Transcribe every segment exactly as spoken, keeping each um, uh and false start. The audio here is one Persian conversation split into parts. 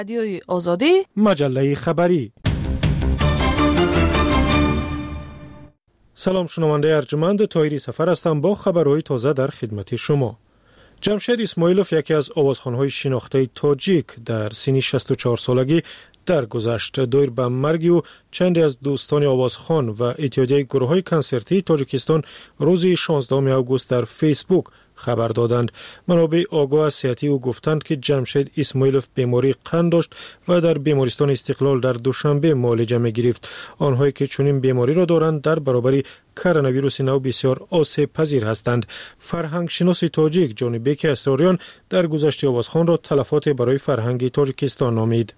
رادیوی آزادی، مجله خبری. سلام شنونده ارجمند، طاهری سفر هستم با خبرهای تازه در خدمت شما. جمشید اسماعیلوف، یکی از آوازخوان‌های شناخته تاجیک، در سن شصت و چهار سالگی درگذشت. دیر به مرگ او چندی از دوستان آوازخوان و اتحادیه گروه‌های کنسرتی تاجیکستان روز شانزدهم آگوست در فیسبوک خبر دادند. منابع آگاه از صحتی او گفتند که جمشید اسماعیلوف بیماری قند داشت و در بیمارستان استقلال در دوشنبه معالجه می‌گرفت. آنهایی که چنین بیماری را دارند در برابر کرونا ویروس نو بسیار آسیب پذیر هستند. فرهنگ شناس تاجیک جان بیک اسراریان در گذشته آوازخوان را تلفات برای فرهنگ تاجیکستان نامید.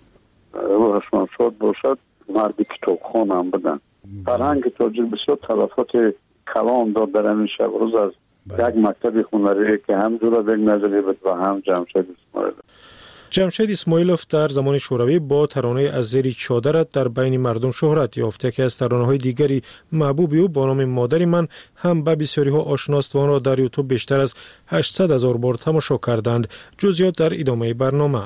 روحشان شاد باشد، مرد کتابخوان هم بدن. فرهنگ تاجیک بسیار تلفات کلام داد در این شب روز از یک مکتب هنری که هم جورابک نظری بود و هم جمشید اسماعیلوف. جمشید اسماعیلوف در زمان شوروی با ترانه از زیر چادرت در بین مردم شهرت یافت که از ترانه‌های دیگری محبوب او با نام مادر من هم به بسیاری‌ها آشناست و آن را در یوتیوب بیشتر از هشتصد هزار بار تماشا کردند. جزئیات در ادامه برنامه.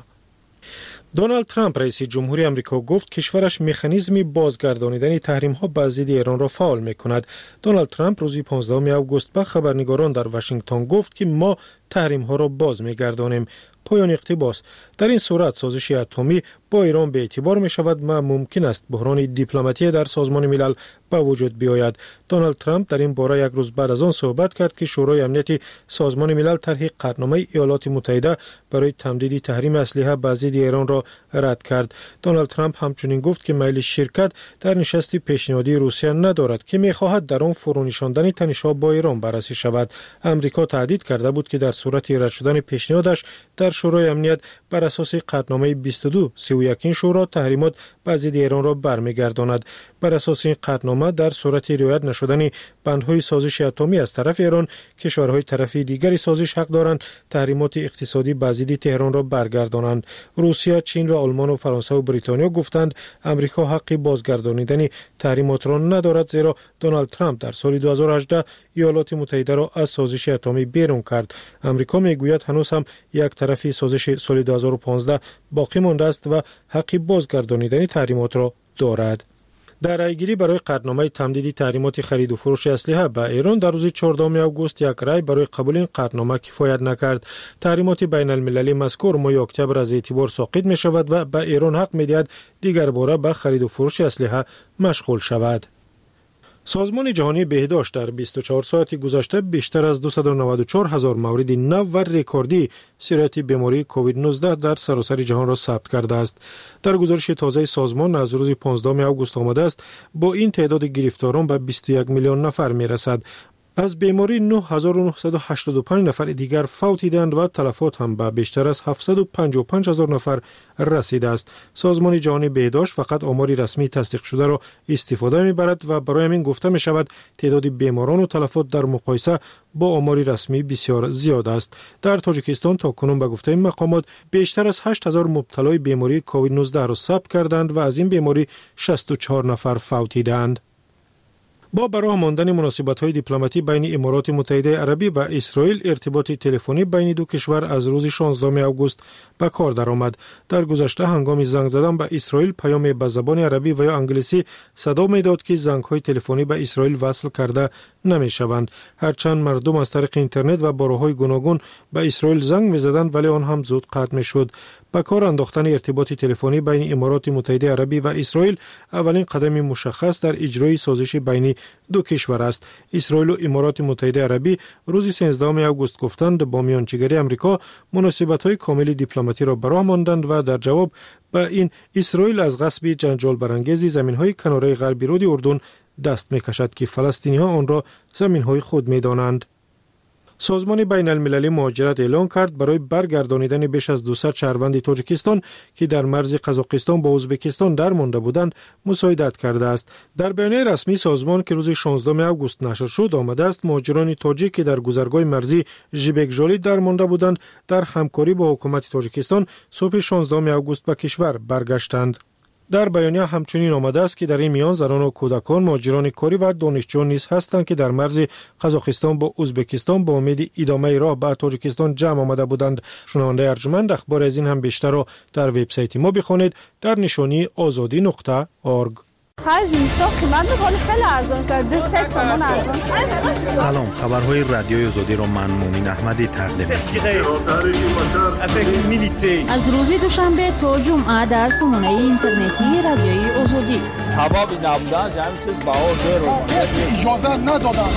دونالد ترامپ رئیس جمهوری آمریکا گفت کشورش مکانیزمی بازگردانیدن تحریم‌ها بر ضد ایران را فعال می‌کند. دونالد ترامپ روز پانزدهم آگوست به خبرنگاران در واشنگتن گفت که ما تحریم‌ها را باز می‌گردانیم. پایان اقتباس. در این صورت سازش اتمی با ایران به اعتبار می شود و ممکن است بحران دیپلماتی در سازمان ملل به وجود بیاید. دونالد ترامپ در این باره یک روز بعد از آن صحبت کرد که شورای امنیت سازمان ملل طرح قطعنامه ایالات متحده برای تمدید تحریم اسلحه بر ضد ایران را رد کرد. دونالد ترامپ همچنین گفت که میل شرکت در نشست پیشنهادی روسیه ندارد که می‌خواهد در آن فرونشاندن تنش‌ها با ایران بررسی شود. آمریکا تهدید کرده بود که در صورت رد شدن پیشنهادش در شورای امنیت بر اساس قطعنامه بیست و دو سی و یک شورا تحریمات بر ضد ایران را برمیگرداند. بر اساس این قطعنامه در صورت رعایت نشدن بندهای سازش اتمی از طرف ایران، کشورهای طرفی دیگری سازش حق دارند تحریمات اقتصادی بر ضد تهران را برگردانند. روسیه، چین و آلمان و فرانسه و بریتانیا گفتند آمریکا حق بازگردانیدن تحریمات را ندارد، زیرا دونالد ترامپ در سال دو هزار و هجده ایالات متحده را از سازش اتمی بیرون کرد. آمریکا میگوید هنوز هم یک طرفی سازش سال دو هزار و پانزده باقی مانده است و حق بازگردانیدن تحریمات را دارد. در رأیگیری برای قطعنامه تمدید تحریمات خرید و فروش اسلحه به ایران در روز چهاردهم آگوست یک رأی برای قبول این قطعنامه کفایت نکرد. تحریمات بین المللی مذکور ماه اکتبر از اعتبار ساقط می شود و به ایران حق می دهد دیگر باره به خرید و فروش اسلحه مشغول شود. سازمان جهانی بهداشت در بیست و چهار ساعت گذشته بیشتر از دویست و نود و چهار هزار مورد نو و رکوردی سیرت بیماری کووید نوزده در سراسر جهان را ثبت کرده است. در گزارش تازه سازمان از روز پانزدهم آگوست آمده است با این تعداد گرفتاران به بیست و یک میلیون نفر می رسد. از بیماری نه هزار و نهصد و هشتاد و پنج نفر دیگر فوت دیدند و تلفات هم به بیشتر از هفتصد و پنجاه و پنج هزار نفر رسیده است. سازمان جهانی بهداشت فقط آماری رسمی تصدیق شده را استفاده می‌برد و برای همین گفته می شود تعداد بیماران و تلفات در مقایسه با آماری رسمی بسیار زیاد است. در تاجیکستان تاکنون به گفته این مقامات بیشتر از هشت هزار مبتلای بیماری کووید نوزده را ثبت کردند و از این بیماری شصت و چهار نفر فوت دیدند. با براه ماندن مناسبت‌های دیپلماتی بین امارات متحده عربی و اسرائیل، ارتباط تلفنی بین دو کشور از روز شانزدهم آگوست به کار درآمد. در گذشته هنگام زنگ زدن به اسرائیل پیام به زبان عربی و یا انگلیسی صدا می‌داد که زنگ‌های تلفنی به اسرائیل وصل کرده نمی‌شوند. هرچند مردم از طریق اینترنت و با راه‌های گوناگون به اسرائیل زنگ می‌زدند ولی آن هم زود قطع می‌شد. با کار انداختن ارتباط تلفنی بین امارات متحده عربی و اسرائیل اولین قدم مشخص در اجرای سازش بین دو کشور است. اسرائیل و امارات متحده عربی روز سیزدهم آگوست گفتند با میانجیگری آمریکا مناسبت‌های کامل دیپلماتی را براه ماندند و در جواب به این اسرائیل از غصب جنجال برانگیز زمین‌های کناره غربی رود اردن دست می‌کشد که فلسطینی‌ها آن را زمین‌های خود می‌دانند. سازمان بین المللی مهاجرت اعلام کرد برای برگردانیدن بیش از دویست شهروند تاجیکستان که در مرز قزاقستان با ازبکستان در مانده بودند مساعدت کرده است. در بیانیه رسمی سازمان که روز شانزدهم آگوست نشر شد آمده است مهاجران تاجیک که در گذرگاه مرزی ژیبکجالی در مانده بودند در همکاری با حکومت تاجیکستان صبح شانزدهم آگوست به کشور برگشتند. در بیانیه همچنین آمده است که در این میان زنان و کودکان، مهاجران کاری و دانشجویان نیز هستند که در مرز قزاقستان با ازبکستان با امید ادامه راه به تاجیکستان جمع آمده بودند. شنونده ارجمند، اخبار از این هم بیشتر را در وبسایت ما بخوانید در نشانی آزادی نقطه اورگ. سلام، خبرهای رادیوی آزادی را من مومن احمدی تقدیم می‌کنم. از روز دوشنبه تا جمعه در سامانه اینترنتی رادیوی آزادی. سبب نبودن همین چیز باور رو اجازه ندادن.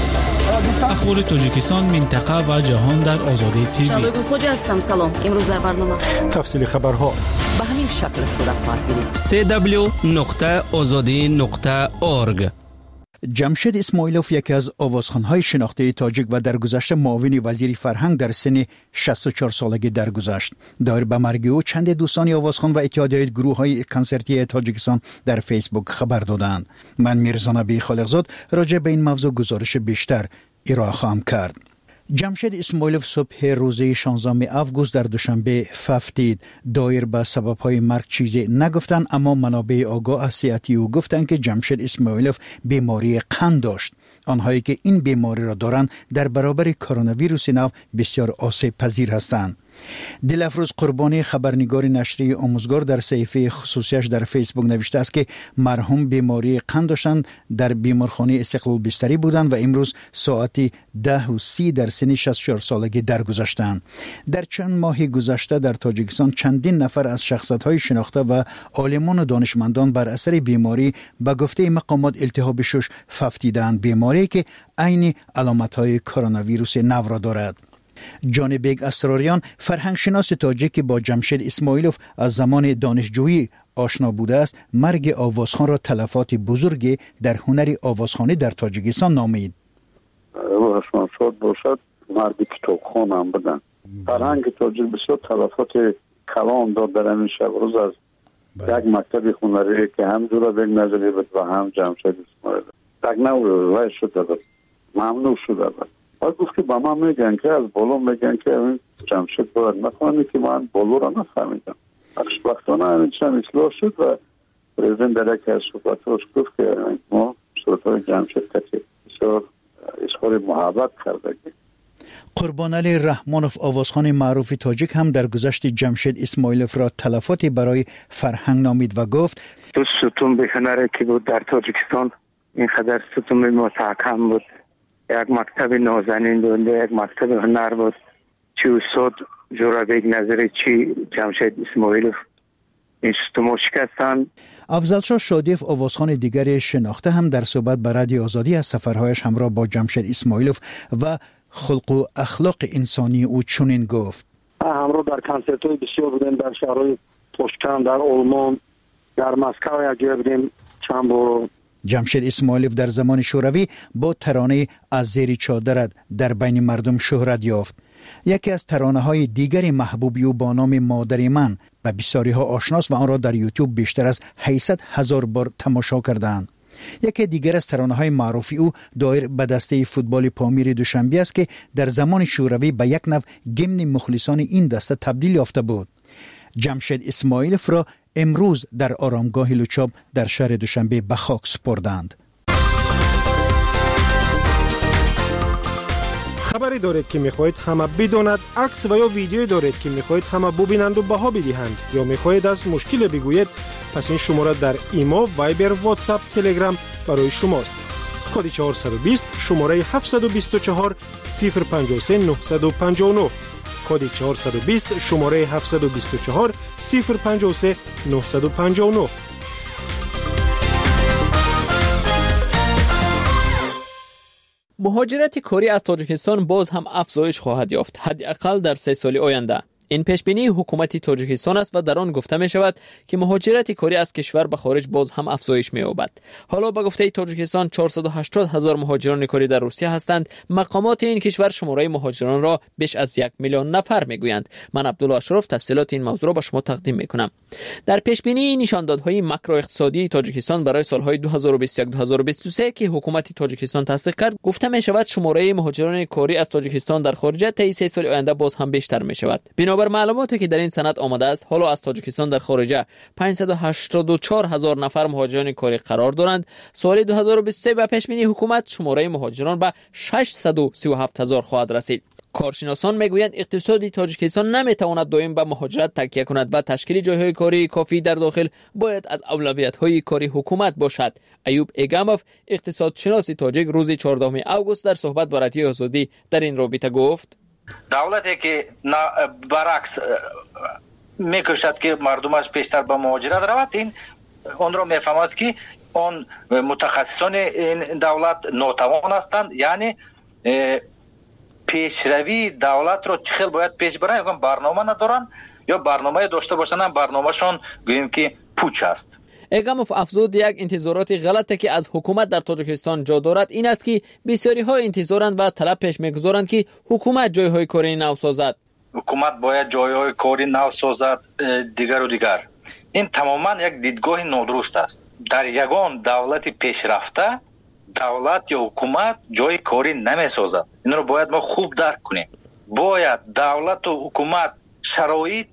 اخبار تاجیکستان، منطقه و جهان در آزادی تیوی. شبگو خوج هستم. سلام. امروز در برنامه تفصیل خبرها به همین شکل صورت خواهد گرفت. سی دبلیو نقطه آزادی نقطه اورگ. جمشید اسماعیلوف یکی از آوازخوان‌های شناخته تاجیک و در گذشته معاون وزیر فرهنگ در سن شصت و چهار سالگی درگذشت. دایر به مرگ او چند دوستان آوازخوان و اتحادیه گروه‌های کنسرتی تاجیکستان در فیسبوک خبر دادند. من میرزا نبی خالقزاد راجع به این موضوع گزارش بیشتر ارائه خواهم کرد. جمشید اسماعیلوف صبح روز شانزدهم آگوست در دوشنبه ففتید. دایر به سبب‌های مرگ چیزی نگفتند، اما منابع آگاه از صحتی او گفتند که جمشید اسماعیلوف بیماری قند داشت. آنهایی که این بیماری را دارند در برابر کرونا ویروس نو بسیار آسیب پذیر هستند. دلفروز قربانی، خبرنگار نشریه آموزگار، در صفحه خصوصیش در فیسبوک نوشته است که مرحوم بیماری قند داشتند، در بیمارخانه استقلال بستری بودند و امروز ساعت ده و سی در سن شصت و چهار سالگی درگذشتند. در چند ماه گذشته در تاجیکستان چندین نفر از شخصیت‌های شناخته و عالمان و دانشمندان بر اثر بیماری به گفته مقامات التهاب شش ففتیدند، بیماری که عین علامت‌های کرونا ویروس نو را دارد. جان بیگ اسراریان، فرهنگ شناس تاجیک با جمشید اسماعیلوف از زمان دانشجویی آشنا بوده است، مرگ آوازخوان را تلفات بزرگی در هنر آوازخوانی در تاجیکستان نامید. روحشان شاد باشد، مرد کتابخوان هم بدن. فرهنگ تاجیک بسیار تلفات کلان داد در این شب روز از یک مکتب هنری که هم جورا بیگ نظری بود و هم جمشید اسماعیلوف یک نوع رای شده بود، ممنوع شده بود. باید گفت که با من میگن که از بالا میگن که این جمشید باید نفهمی که من بالا را نفهمیدم. خوشبختانه همین چند اصلاح شد و پرزیدنت در یکی از صحبتاش گفت که ما صورتهای جمشید کسی بسیار اظهار محبت کرده. قربان علی رحمانوف، آوازخوان معروف تاجیک، هم در گذشت جمشید اسماعیلوف را تلفاتی برای فرهنگ نامید و گفت دو ستون به هنری که بود در تاجیکستان، این خدر ستون متحکم بود. یک مکتب نازنین بود، یک مکتب هنر بود. چی استاد جورا بیگ نظری، چی جمشید اسماعیلوف، این ستون شکستن. افضلشاه شادیف، آوازخوان دیگر شناخته، هم در صحبت به رادیو آزادی از سفرهایش همراه با جمشید اسماعیلوف و خلق و اخلاق انسانی او چنین گفت: همراه در کنسرت‌های بسیار بودیم، در شهرهای توشکن، در آلمان، در مسکو یک بودیم چند بار. جمشید اسماعیلوف در زمان شوروی با ترانه از زیر چادرت در بین مردم شهرت یافت. یکی از ترانه‌های دیگر محبوبی او با نام مادر من به بسیاری‌ها آشناست و آن را در یوتیوب بیشتر از هشتصد هزار بار تماشا کردند. یکی دیگر از ترانه‌های معروفی او دایر به دسته فوتبال پامیر دوشنبه است که در زمان شوروی به یک نوع گمن مخلصان این دسته تبدیل یافته بود. جمشید اسماعیلوف را امروز در آرامگاه لوچاب در شهر دوشنبه به خاک سپردند. خبری دارید که میخواهید همه بداند، عکس و یا ویدیویی دارید که میخواهید همه ببینند و بها بدهند، یا میخواهید از مشکل بگویید، پس این شماره در ایما، وایبر، واتساپ، تلگرام برای شماست. کد چهارصد و بیست، شماره هفتصد و بیست و چهار صفر پنجاه و سه نهصد و پنجاه و نه. کد چهارصد و بیست، شماره هفتصد و بیست و چهار صفر پنجاه و سه نهصد و پنجاه و نه. مهاجرت کاری از تاجیکستان باز هم افزایش خواهد یافت، حداقل در سه سال آینده. این پیشبینی حکومت تاجیکستان است و در آن گفته می شود که مهاجرت کاری از کشور به خارج باز هم افزایش می یابد. حالا به گفته تاجیکستان چهارصد و هشتاد هزار مهاجران کاری در روسیه هستند. مقامات این کشور شماره مهاجران را بیش از یک میلیون نفر می گویند. من عبدالله اشرف تفصیلات این موضوع را به شما تقدیم می کنم. در پیشبینی نشاندادهای ماکرو اقتصادی تاجیکستان برای سالهای دو هزار و بیست و یک تا دو هزار و بیست و سه که حکومت تاجیکستان تصدیق کرد، گفته می شود شماره مهاجران کاری از تاجیکستان در خارج طی سه سال آینده باز هم بیشتر می شود. بنابراین بنابر معلوماتی که در این سند آمده است، حالا از تاجیکستان در خارج پانصد و هشتاد و چهار هزار نفر مهاجران کاری قرار دارند. سال دو هزار و بیست و سه به پیش بینی حکومت شماره مهاجران به ششصد و سی و هفت هزار خواهد رسید. کارشناسان میگویند اقتصادی تاجیکستان نمیتواند دائم به مهاجرت تکیه کند و تشکیل جایهای کاری کافی در داخل باید از اولویت‌های کاری حکومت باشد. ایوب ایگاموف اقتصادشناس تاجیک روز چهاردهم آگوست در صحبت با رادیوی آزادی در این رابطه گفت: دولتی که برعکس میکشد که مردمش بیشتر به مهاجرت رود، این اون را میفهمد که اون متخصصان این دولت ناتوان هستند، یعنی پیشروی دولت رو چخیل باید پیش برن، یا برنامه ندارن یا برنامه داشته باشن، برنامهشون گوییم که پوچ است. ایگاموف افزود یک انتظارات غلطی که از حکومت در تاجیکستان جا دارد این است که بسیاری ها انتظارند و طلب پیش میگذارند که حکومت جایهای کاری نو سازد. حکومت باید جایهای کاری نو سازد دیگر و دیگر. این تماما یک دیدگاه نادرست است. در یگان دولت پیشرفته دولت یا حکومت جای کاری نمی سازد. این رو باید ما خوب درک کنیم. باید دولت و حکومت شرایط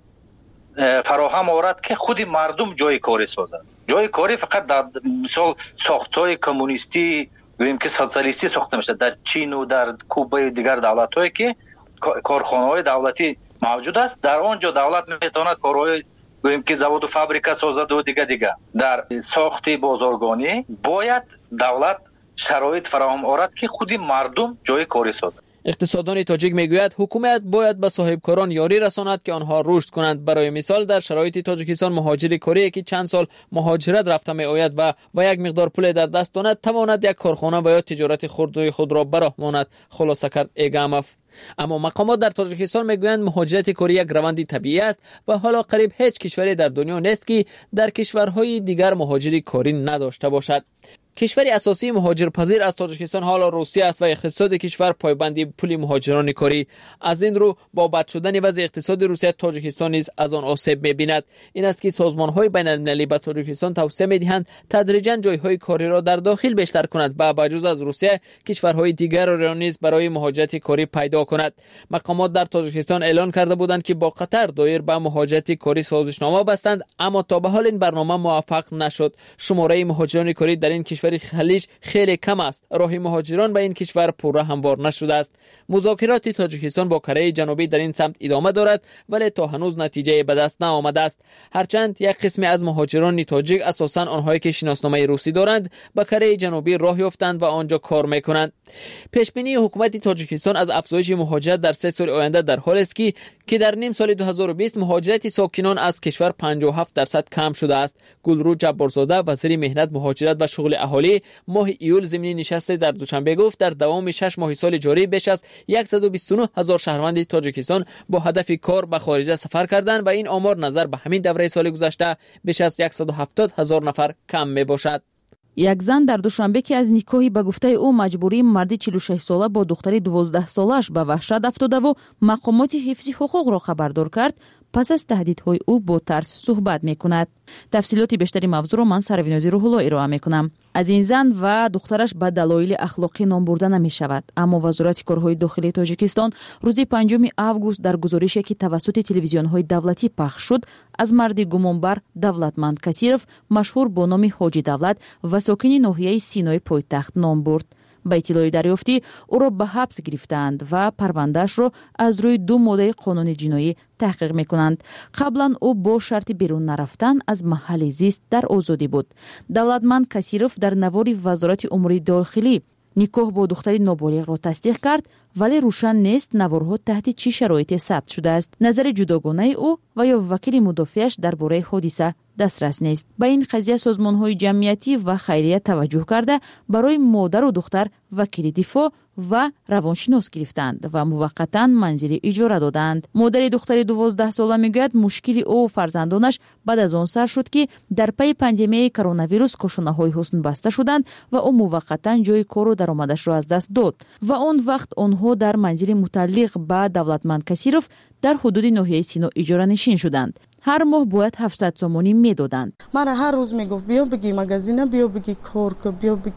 فراهم آورد که خود مردم جای کاری سازد. جای کاری فقط در مثال ساختای کمونیستی ویم که سوسیالیستی ساخته میشه در چین و در کوبه و دیگر دولت‌هایی که کارخانه‌های دولتی موجود است، در آنجا دولت میتواند کارهای ویم که زواد و فابریکا سازد و دیگر دیگر. در ساخت بازارگانی باید دولت شرایط فراهم آورد که خود مردم جای کاری سازد. اقتصاددان تاجیک میگوید حکومت باید به صاحبکاران یاری رساند که آنها رشد کنند. برای مثال در شرایط تاجیکستان مهاجر کاری که چند سال مهاجرت رفته می آید و و یک مقدار پول در دست دارد تواند یک کارخانه و یا تجارت خرد خود را براه ماند، خلاصه کرد ایگاموف. اما مقامات در تاجیکستان میگویند مهاجرت کاری یک روند طبیعی است و حالا قریب هیچ کشوری در دنیا نیست که در کشورهای دیگر مهاجر کاری نداشته باشد. کشور اساسی مهاجرپذیر از تاجیکستان حالا روسیه است و اقتصاد کشور پایبندی پول مهاجران کاری. از این رو با بد شدن وضع اقتصاد روسیه تاجیکستان نیز از آن آسیب می‌بیند. این است که سازمان‌های بین‌المللی به تاجیکستان توصیه می‌دهند تدریجاً جای‌های کاری را در داخل بیشتر کند و بجز از روسیه کشورهای دیگر را نیز برای مهاجرت کاری پیدا کند. مقامات در تاجیکستان اعلان کرده بودند که با قطر دایر به مهاجرت کاری سازشنامه بستند، اما تا به حال این برنامه موفق نشد. شماره مهاجران کاری در این کشور خلیج خیلی کم است. راه مهاجران به این کشور پوره هموار نشده است. مذاکرات تاجیکستان با کره جنوبی در این سمت ادامه دارد ولی تا هنوز نتیجه به دست نآمده است. هرچند یک قسم از مهاجران تاجیک اساساً آنهایی که شناسنامه روسی دارند به کره جنوبی راه یافتند و آنجا کار میکنند. پیش بینی حکومت تاجیکستان از افزایش مهاجرت در سه سال آینده در حال است که که در نیم سال دو هزار و بیست مهاجرت ساکنان از کشور پنجاه و هفت درصد کم شده است. گلرو جبارزاده وزیر مهنت، مهاجرت و شغل اهالی ماه ایول ضمن نشست در دوشنبه گفت در دوام شش ماه سال جاری بیش از صد و بیست و نه هزار شهروند تاجیکستان با هدف کار به خارج سفر کردند و این آمار نظر به همین دوره سال گذشته بیش از صد و هفتاد هزار نفر کم می باشد. یک زن در دوشنبه که از نکاحی به گفته او مجبوری مردی چهل و شش ساله با دختری دوازده سالش به وحشت افتاده و مقامات حفظ حقوق را خبردار کرد، پس از تهدیدهای او با ترس صحبت میکند. تفصیلات بیشتری موضوع را من سروینازی روح الله ارائه میکنم. از این زن و دخترش به دلایل اخلاقی نام برده نمیشود، اما وزارت کارهای داخلی تاجیکستان روز پنجم آگوست در گزارشی که توسط تلویزیون‌های دولتی پخش شد از مرد گمانبر دولتمند کثیرов مشهور با نام حاجی دولت و ساکن ناحیه سینای پایتخت نام برد. با اطلاع دریافتی او را به حبس گرفتند و پروندهش را از روی دو ماده قانون جنایی تحقیق میکنند. قبلا او با شرط بیرون نرفتن از محل زیست در آزادی بود. دولتمند کثیرов در نوار وزارت امور داخلی نکاح با دختری نابالغ را تصدیق کرد، ولی روشن نیست نوارها تحت چه شرایطی ثبت شده است. نظر جداگانه او و یا وکیل مدافعش درباره حادثه دسترس نیست. با این قضیه سازمان‌های جمعیتی و خیریه توجه کرده برای مادر و دختر وکیل دفاع و روانشناس گرفتند و موقتا منزل اجاره دادند. مادر دختر دوازده ساله میگوید مشکل او و فرزندانش بعد از آن سر شد که در پی پاندمی کرونا ویروس کاشانه‌های حسن بسته شدند و او موقتا جای کار و درآمدش را از دست داد و آن وقت آنها در منزل متعلق به دولتمند کثیرов در حدود ناحیه سینا اجاره نشین شدند. هر ماه باید هفتصد سومانی میدادند. من هر روز میگفت بیا بگی مغازینه، بیا بگی کار کو، بیا بگی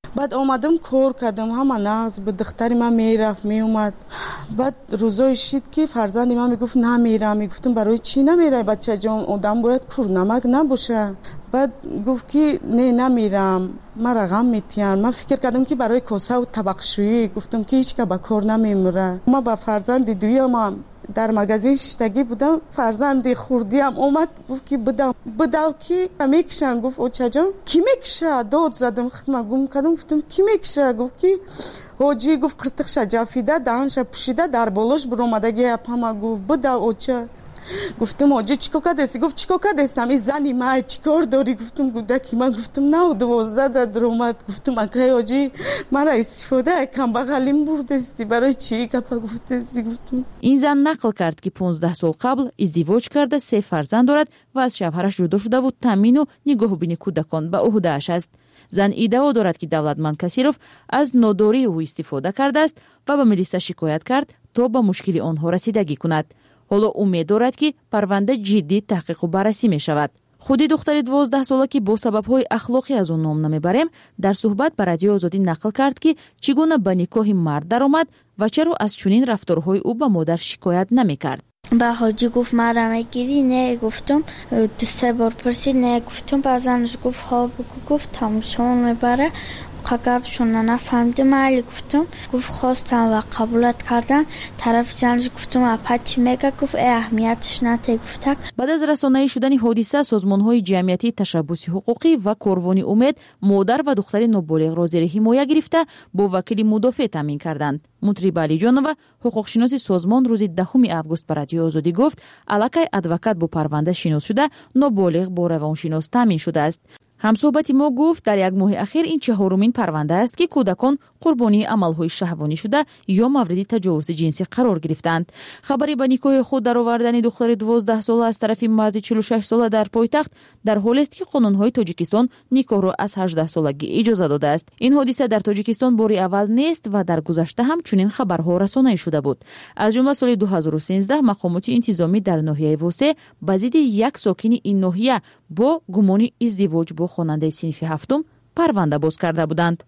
بعد آمدم کار کردم، همه نغز به دختر من میرفت میومد. بعد روزای شد که فرزند من میگفت نمیرم. میگفتم برای چی نمیره بچه جان، آدم باید کور نمک نباشه. بعد گفت که نه نمیرم، من رقم میتیم. من فکر کردم که برای کاسه و طبقشویی. گفتم که هیچ که با کار نمیموره. ما با فرزند دویم در مغازه شتگی بودم، فرزند خوردیم اومد گفت که بدم بدم که میکشن. گفت اوچه جان کی میکشه؟ داد زدم خدمت گم کردم، گفتم کی میکشه؟ گفت که حاجی. گفت قرتقش جافیده دهنش پوشیده در بالش برآمدگی اپما. گفت بده اوچه. گفتم حاجی چیکار کردی؟ گفت چیکار کردی؟ این زنی ما چیکار داری؟ گفتم گودکی من. گفتم نه دوازده در اومد. گفتم اگه حاجی مرا استفاده کم بغلیم بردستی برای چی گپ گفتی؟ گفتم این زن نقل کرد که پانزده سال قبل ازدواج کرده، سه فرزند دارد و از شوهرش جدا شده و تامین و نگاهبینی کودکان به عهده‌اش است. زن ادعا دارد که دولتمند کسیروف از ناداری او استفاده کرده است و به ملیسا شکایت کرد تا به مشکل آنها رسیدگی کند. حالا امید دارد که پرونده جدی تحقیق و بررسی می شود. خودی دختر دوازده ساله که با سبب‌های اخلاقی از اون نام نمیبریم در صحبت با رادیو آزادی نقل کرد که چگونه به نکاح مرد درآمد و چرا از چنین رفتارهای او به مادر شکایت نمیکرد. با حاجی گفت مرا میگیری؟ نه گفتم. دو سه بار پرسید نه گفتم. بعضنش گفت ها بگو. گفت تمام شما میبره قبلشون نفهمیدم. علی گفتم. گفت خواستم و قبولت کردن. طرف زنش گفتم اپاچی میگه. گفت اهمیتش نته. گفتک بعد از رسانه‌ای شدن حادثه سازمان‌های جمعیتی تشبث حقوقی و کاروان امید مادر و دختر نابالغ را زیر حمایت گرفته با وکیل مدافع تامین کردند. مطرب علی جانова حقوقشناس سازمان روز دهم آگوست به رادیو آزادی گفت الکای ادوکات با پرونده شناس شده نابالغ با روانشناس تامین شده است. همصحبت ما گفت در یک ماه اخیر این چهارمین پرونده است که کودکان قربانی عملهای شهوانی شده یا مورد تجاوز جنسی قرار گرفتند. خبری به نکاح خود درآوردن دختر دوازده ساله از طرف مرد چهل و شش ساله در پایتخت در حالی است که قانون‌های تاجیکستان نکاح را از هجده سالگی اجازه داده است. این حادثه در تاجیکستان بار اول نیست و در گذشته هم چنین خبرها رسانه‌ای شده بود. از جمله سال دو هزار و سیزده مقامات انتظامی در ناحیه واسه به ضد یک ساکن این ناحیه با گمان ازدواج با خواننده صنف هفتم پرونده باز کرده بودند.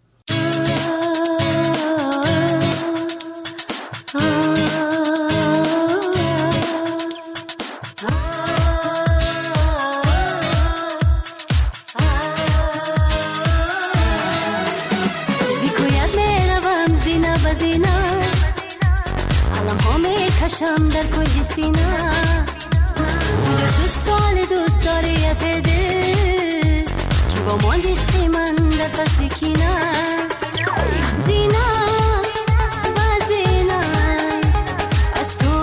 کشم در کل سینا کجا شد سال دوست داریت دل که با ماندشتی من در فصل کینا زینا با زینا از تو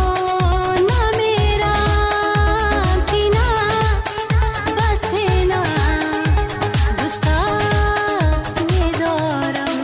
نمیرم کینا با سینا دوستا میدارم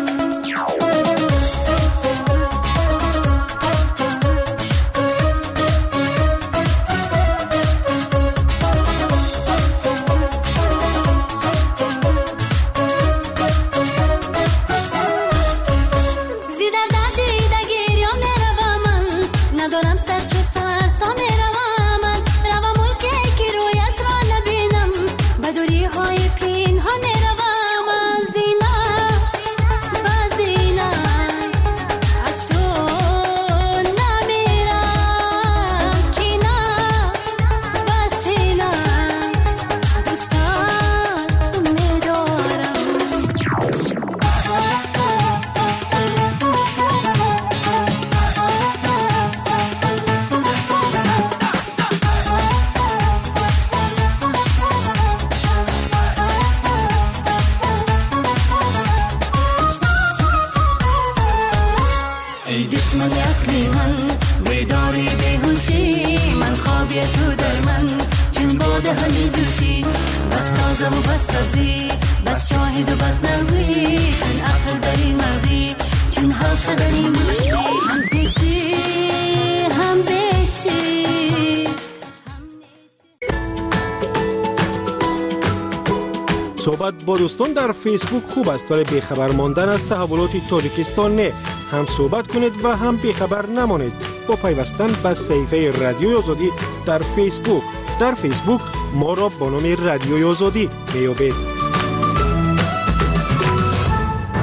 صحبت با دوستان در فیسبوک خوب است ولی بیخبر ماندن از تحولات تاجیکستان نه. هم صحبت کنید و هم بیخبر نمانید با پیوستن به صفحه رادیوی آزادی در فیسبوک. در فیسبوک ما را با نام رادیوی آزادی میابید.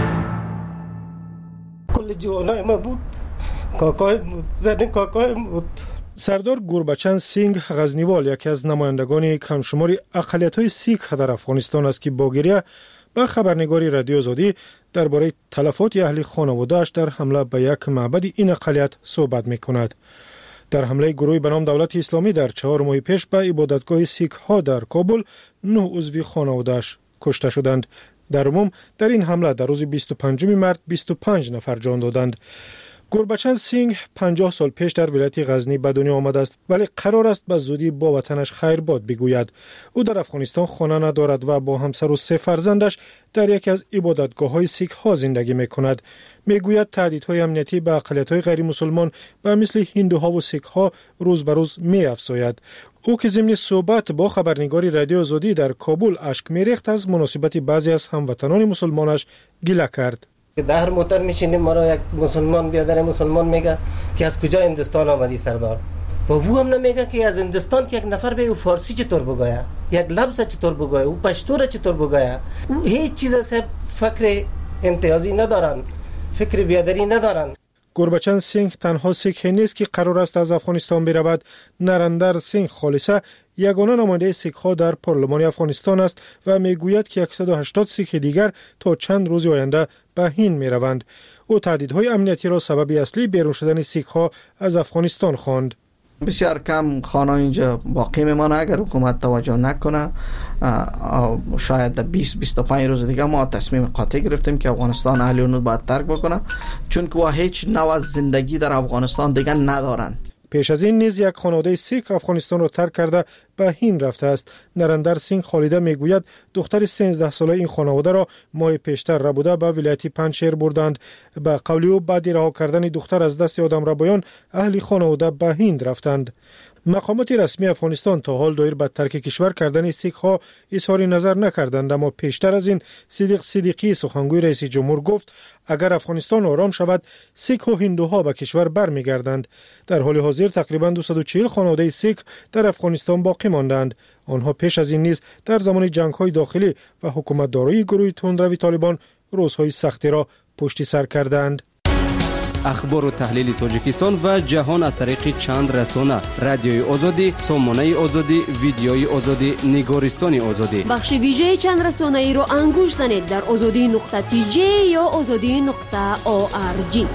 کل جوانای ما بود، کاکای بود، زن کاکای بود. سردار گوربچن سینگ غزنیوال یکی از نمایندگان کمشمار اقلیت‌های سیک در افغانستان است که با گریه به خبرنگاری رادیو آزادی درباره تلفات اهل خانواده‌اش در حمله به یک معبد این اقلیت صحبت می‌کند. در حمله گروهی به نام دولت اسلامی در چهار ماه پیش به عبادتگاه سیک ها در کابل نه عضو خانواده‌اش کشته شدند. در عموم در این حمله در روز بیست و پنجم مارس بیست و پنج نفر جان دادند. گوربچن سینگ پنجاه سال پیش در ولایت غزنی به دنیا آمده است، ولی قرار است به زودی با وطنش خیر باد بگوید. او در افغانستان خانه ندارد و با همسر و سه فرزندش در یکی از عبادتگاه‌های سیک ها زندگی می‌کند. میگوید تهدیدهای امنیتی به اقلیت‌های غیر مسلمان به مثل هندوها و سیک ها روز به روز می‌افزاید. او که ضمن صحبت با خبرنگاری رادیو آزادی در کابل اشک می‌ریخت از مناسبت بعضی از هموطنان مسلمانش گله کرد. در هر موتر میشینیم ما را یک مسلمان بیادر مسلمان میگه که از کجا هندوستان آمدی سردار، و او هم نمیگه که از هندوستان که یک نفر به او فارسی چطور بگویه، یک لفظ چطور بگویه، او پشتو را چطور بگویه. او هیچ چیز از فکر امتیازی ندارن، فکر بیادری ندارن. گوربچن سینگ تنها سیک نیست که قرار است از افغانستان برود. نرندر سینگ خالصه یگانه نماینده سیک ها در پارلمان افغانستان است و میگوید که صد و هشتاد سیک دیگر تا چند روز آینده به هند می روند. او تهدیدهای امنیتی را سبب اصلی بیرون شدن سیک ها از افغانستان خواند. بسیار کم خانه اینجا باقی میمانه اگر حکومت توجه نکنه. شاید بیست بیست و پنج روز دیگه ما تصمیم قاطع گرفتیم که افغانستان اهل اون باید ترک بکنه، چون که هیچ نوع از زندگی در افغانستان دیگه ندارن. پیش از این نیز یک خانواده سیک افغانستان را ترک کرده به هند رفته است. نرندر سینگ خالیده میگوید دختر سیزده ساله این خانواده را ماه پیشتر ربوده به ولایت پنجشیر بردند. به قول او بعد رها کردن دختر از دست آدمربایان اهل خانواده به هند رفتند. مقامات رسمی افغانستان تا حال دایر به ترک کشور کردن سیک ها اظهار نظر نکردند، اما پیشتر از این صدیق صدیقی سخنگوی رئیس جمهور گفت اگر افغانستان آرام شود سیک و هندوها به کشور برمیگردند. در حال حاضر تقریبا دویست و چهل خانواده سیک در افغانستان باقی ماندند. آنها پیش از این نیز در زمان جنگ‌های داخلی و حکومت داری گروه تندروی طالبان روزهای سختی را پشت سر کردند. اخبار و تحلیل تاجیکستان و جهان از طریق چند رسانه: رادیوی آزادی، سامانه آزادی، ویدیوی آزادی، نگارستان آزادی. بخش ویژه چند رسانه ای را انگوش زنید در آزادی نقطه تی جی یا آزادی نقطه او آر جی.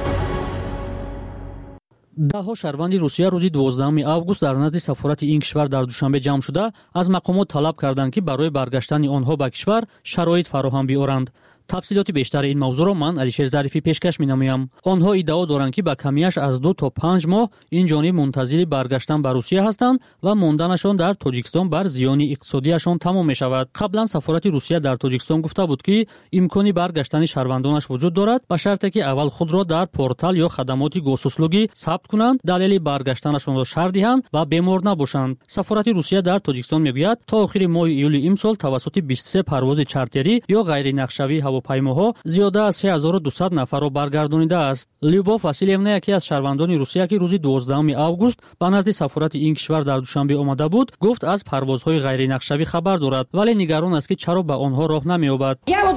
دهها شهروند روسیه روزی دوازدهم август در نزد سفارت این کشور در دوشنبه جمع شده از مقامات طلب کردند که برای برگشتن آنها به کشور شرایط فراهم بیارند. تفصیلات بیشتر این موضوع را من علیشیر ظریفی پیشکش می‌نمایم. آنها ادعا دارند که با کمیش از دو تا پنج ماه این جانب منتظر برگشتن به روسیه هستند و ماندنشان در تاجیکستان بر زیان اقتصادیشان تمام می‌شود. قبلا سفارت روسیه در تاجیکستان گفته بود که امکانی برگشتن شهروندانش وجود دارد با شرطی که اول خود را در پورتال یا خدمات گوسوسلوگی ثبت کنند، دلیل برگشتنشان را شرح دهند و بیمار نباشند. سفارت روسیه در تاجیکستان میگوید تا آخر ماه ایول امسال توسط بیست و سه پرواز چارتری یا غیر نقشه‌ای هواپیماها زیاده از سه هزار و دویست نفر را برگردانیده است. لیوبوف واسیلیونا یکی از شهروندان روسیه که روز دوازدهم август به نزد سفارت این کشور در دوشنبه آمده بود، گفت از پروازهای غیر نقشه‌ای خبر دارد ولی نگران است که چرا به آنها راه نمی‌یابد.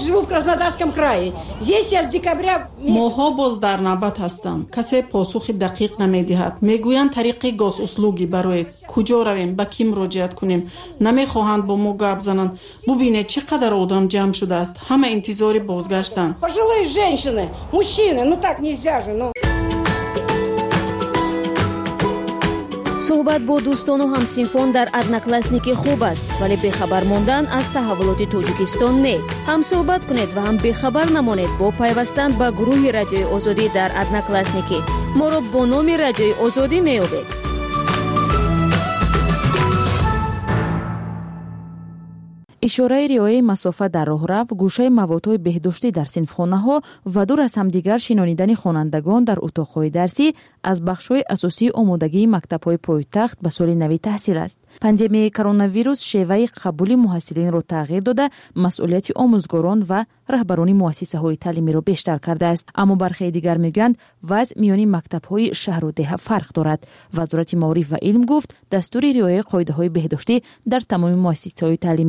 ماها باز در نوبت هستم. کسی پاسخ دقیق نمی‌دهد. میگویند طریق گاز اسلوگی برای کجا رویم، به کی مراجعت کنیم، نمی‌خواهند با ما گپ زنند. ببینید چقدر آدم جمع شده است. همه انتظار بازگشتن. Пожилые женщины, мужчины, ну так нельзя же, ну. صحبت با دوستان و همسینفان در ادناکلاسنیکی خوب است، ولی بخبر ماندن از تحولات تاجیکستان نه. هم صحبت کنید و هم بخبر نمانید با پیوستن به گروه رادیوی آزادی در ادناکلاسنیکی. ما را با نام رادیوی آزادی میابید. ишораи риояи масофа дар роҳрав, гӯшаи маводҳои беҳдоштӣ дар синфхонаҳо ва дур аз ҳамдигар шинонидани хонандагон дар утоқҳои дарсӣ аз бахшҳои асосии омодагии мактабҳои пойтахт ба соли нави таҳсил аст. пандемияи коронавирус шеваи қабули муҳассилинро тағйир дода, масъулияти омӯзгорон ва раҳбарони муассисаҳои таълимиро бештар кардааст. аммо бархеи дигар мегӯянд вазъ миёни мактабҳои шаҳру деҳа фарқ дорад. вазорати маориф ва илм гуфт дастури риояи қоидаҳои беҳдоштӣ дар тамоми муассисаҳои таълимӣ ҳатмӣ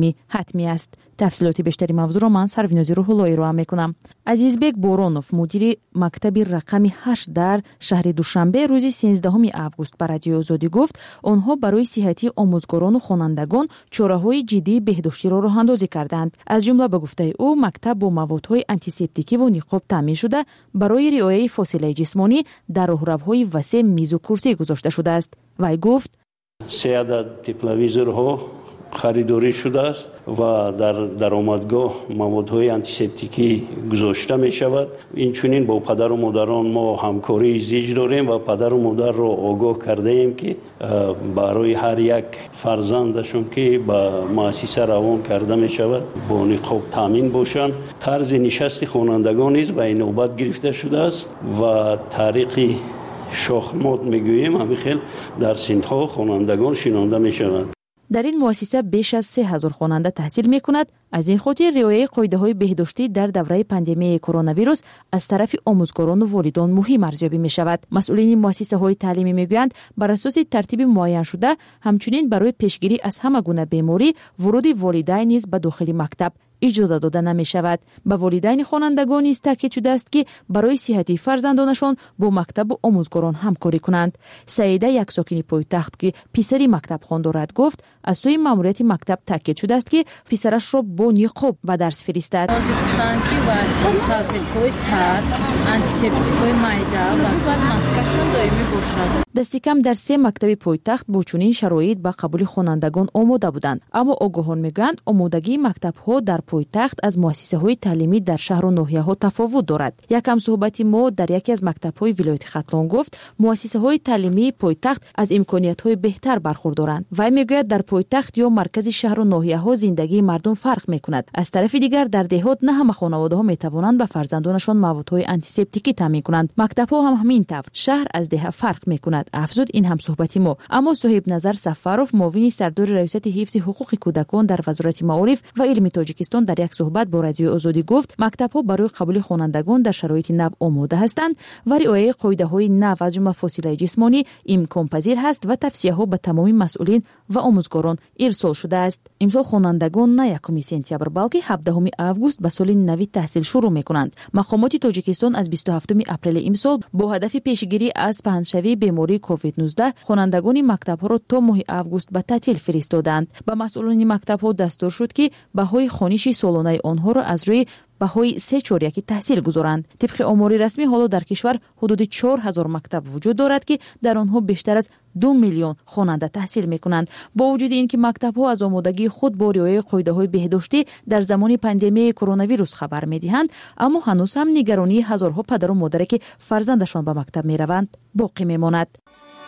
حتمی است. تفصیلات بیشتری موضوع را من سروینازی روح‌اللهی را میکنم. عزیزبек بورونов مدیر مکتب رقم هشت در شهر دوشنبه روز سیزدهم اوگوست به رادیو آزادی گفت آنها برای صحتی آموزگاران و خوانندگان چاره‌های جدی بهداشتی را راه‌اندازی کردند. از جمله به گفته او مکتب با موادهای آنتیسپتیکی و نقاب تامین شده برای رعایت فاصله جسمانی در راهروهای وسیع میز و کرسی گذاشته شده است. وی گفت سه عدد تلویزیون‌ها خریداری شده است و در درآمدگاه موادهای آنتیسپتیکی گذاشته می شود. اینچنین با پدر و مادران ما همکاری زیج داریم و پدر و مادر را آگاه کرده ایم که برای هر یک فرزندشون که به مؤسسه روان کرده می شود با نقاب تامین باشند. طرز نشست خوانندگان نیز به نوبت گرفته شده است و طریق شاخمات میگوییم همین خیلی در صنف‌ها خوانندگان شنانده می شوند. در این مؤسسه بیش از سه هزار خواننده تحصیل می کند. از این خاطر رعایت قاعده‌های بهداشتی در دوره پاندمی کرونا ویروس از طرف آموزگاران و والدان مهم ارزیابی می شود. مسئولین مؤسسه‌های تعلیمی میگویند بر اساس ترتیب معین شده همچنین برای پیشگیری از همه گونه بیماری ورود والدین نیز به داخل مکتب اجازه داده نمی شود. به والدین خوانندگان نیز تاکید شده است که برای صحت فرزندانشان با مکتب و آموزگاران همکاری کنند. سعیده یک ساکن پایتخت که پسری مکتب خوان دارد گفت از سوی ماموریت مکتب تاکید شده است که پسرش را با نقاب به درس فرستد. گفتند که باید سالفیت‌های تر، آنتیسپتیک‌های معده و بعد ماسکشون دائمی باشد. دست کم در سه مکتب پایتخت با چنین شرایط به قبول خوانندگان آماده بودند، اما آگاهان میگویند آمادگی مکتب‌ها در پایتخت از مؤسسه‌های تعلیمی در شهر و ناحیه‌ها تفاوت دارد. یک همصحبتی ما در یکی از مکتب‌های ولایت ختلان گفت مؤسسه‌های تعلیمی پایتخت از امکانیت‌های بهتر برخوردارند. وی میگوید در پایتخت یا مرکز شهر و ناحیه‌ها زندگی مردم فرق می‌کند. از طرف دیگر در دهات نه همه خانواده‌ها می‌توانند به فرزندانشان موادهای آنتیسپتیکی تامین کنند. مکتب‌ها هم همین طور. شهر از ده فرق می‌کند. افزود این همصحبتی ما. اما صاحب نظر سفاروف معاون سردار ریاست حفظ حقوق کودکان در وزارت معارف و علم تاجیکستان در یک صحبت با رادیو آزادی گفت مکتب‌ها برای قبول خوانندگان در شرایط نو آماده هستند و رعایت قاعده‌های نو از جمله فاصله جسمانی امکان پذیر هست و توصیه‌ها به تمامی مسئولین و آموزگاران ارسال شده است. امسال خوانندگان نه یکم سپتامبر بلکه هفدهم اوگوست به سال نوی تحصیل شروع می‌کنند. مقامات تاجیکستان از بیست و هفتم اپریل امسال با هدف پیشگیری از پهنشوی بیماری کووید نوزده خوانندگان مکتب‌ها را تا ماه اوگوست به تعطیل فرستادند. به مسئولان مکتب‌ها دستور شد که بهای خوانش سالانه آنها را از روی بهای سه چهار یک تحصیل گذارند. طبق آمار رسمی حالا در کشور حدود چهار هزار مکتب وجود دارد که در آنها بیشتر از دو میلیون خواننده تحصیل می‌کنند. با وجود اینکه مکتب‌ها از آمادگی خود با رعایت قاعده‌های بهداشتی در زمان پاندمی کرونا ویروس خبر می‌دهند، اما هنوز هم نگرانی هزارها پدر و مادر که فرزندشان به مکتب می‌روند باقی می‌ماند.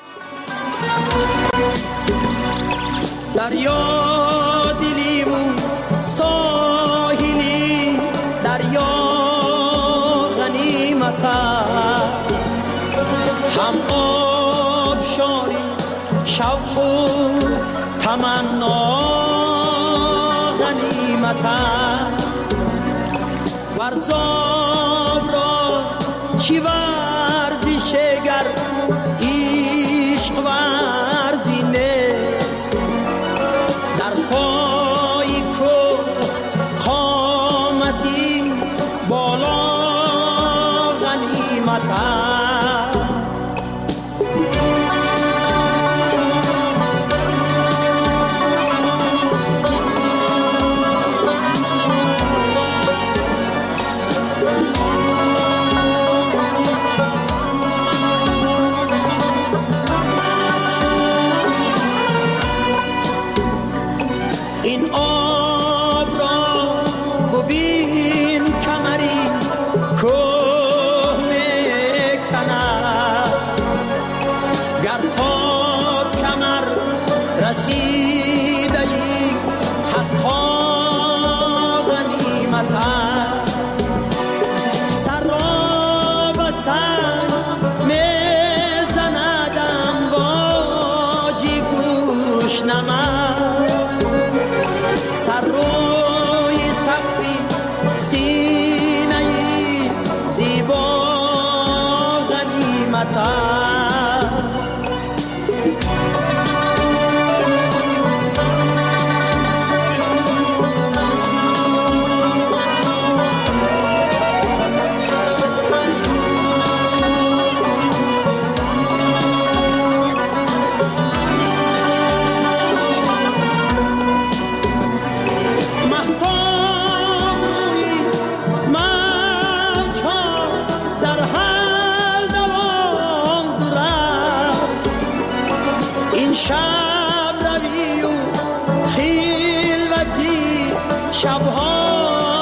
دریا دلی و ساحلی دریا غنیمت است، هم آب شاری شوق و تمنا غنیمت است. ورزاب را چی ورزش گر عشق ورزی نیست، در پای کو قامتی بالا غنیمت است. این آب را ببین کمری کوه میکند، گر تا کمر رسیده ای حقا غنیمت است. سر را به سر میزندم واجی گوش نمست، سر روی سقفی سینه زیبا غنیمت است. شبها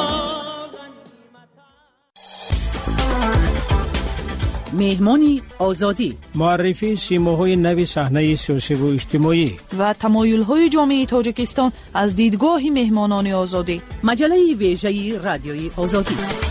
مهمانی آزادی، معرفی سیماهای نوی صحنه سیاسی و اجتماعی و تمایل‌های جامعه تاجیکستان از دیدگاه مهمانان آزادی. مجله ویژه رادیوی آزادی.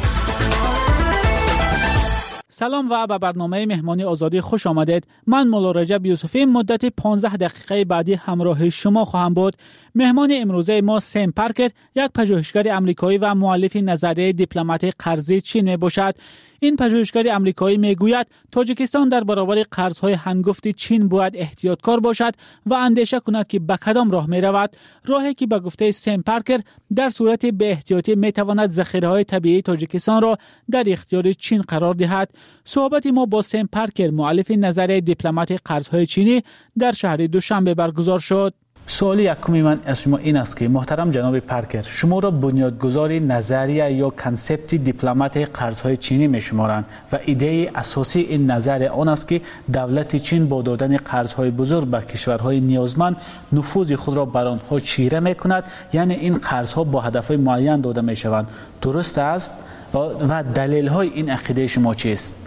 سلام و به برنامه مهمانی آزادی خوش آمدید. من مولا رجب یوسفی مدت پانزده دقیقه بعدی همراه شما خواهم بود. مهمان امروزه ما سم پارکر، یک پژوهشگر آمریکایی و مؤلف نظریه دیپلمات قرضی چین می باشد. این پژوهشگر آمریکایی میگوید تاجیکستان در برابر قرض‌های هنگفت چین باید احتیاطکار باشد و اندیشه کند که به کدام راه می رود. راهی که به گفته سم پارکر در صورت بی احتیاطی می تواند ذخیره‌های طبیعی تاجیکستان را در اختیار چین قرار دهد. صحبت ما با سم پارکر، مؤلف نظریه دیپلمات قرض‌های چینی، در شهر دوشنبه برگزار شد. سوال یکمی من از شما این است که محترم جناب پارکر، شما را بنیادگذار نظریه یا کانسپت دیپلمات قرض‌های چینی می‌شمارند و ایده اساسی این نظریه آن است که دولت چین با دادن قرض‌های بزرگ به کشورهای نیازمند نفوذ خود را بر آنها چیره می‌کند، یعنی این قرض‌ها با هدف‌های معین داده می‌شوند. درست است؟ و دلیل‌های این عقیده شما چیست؟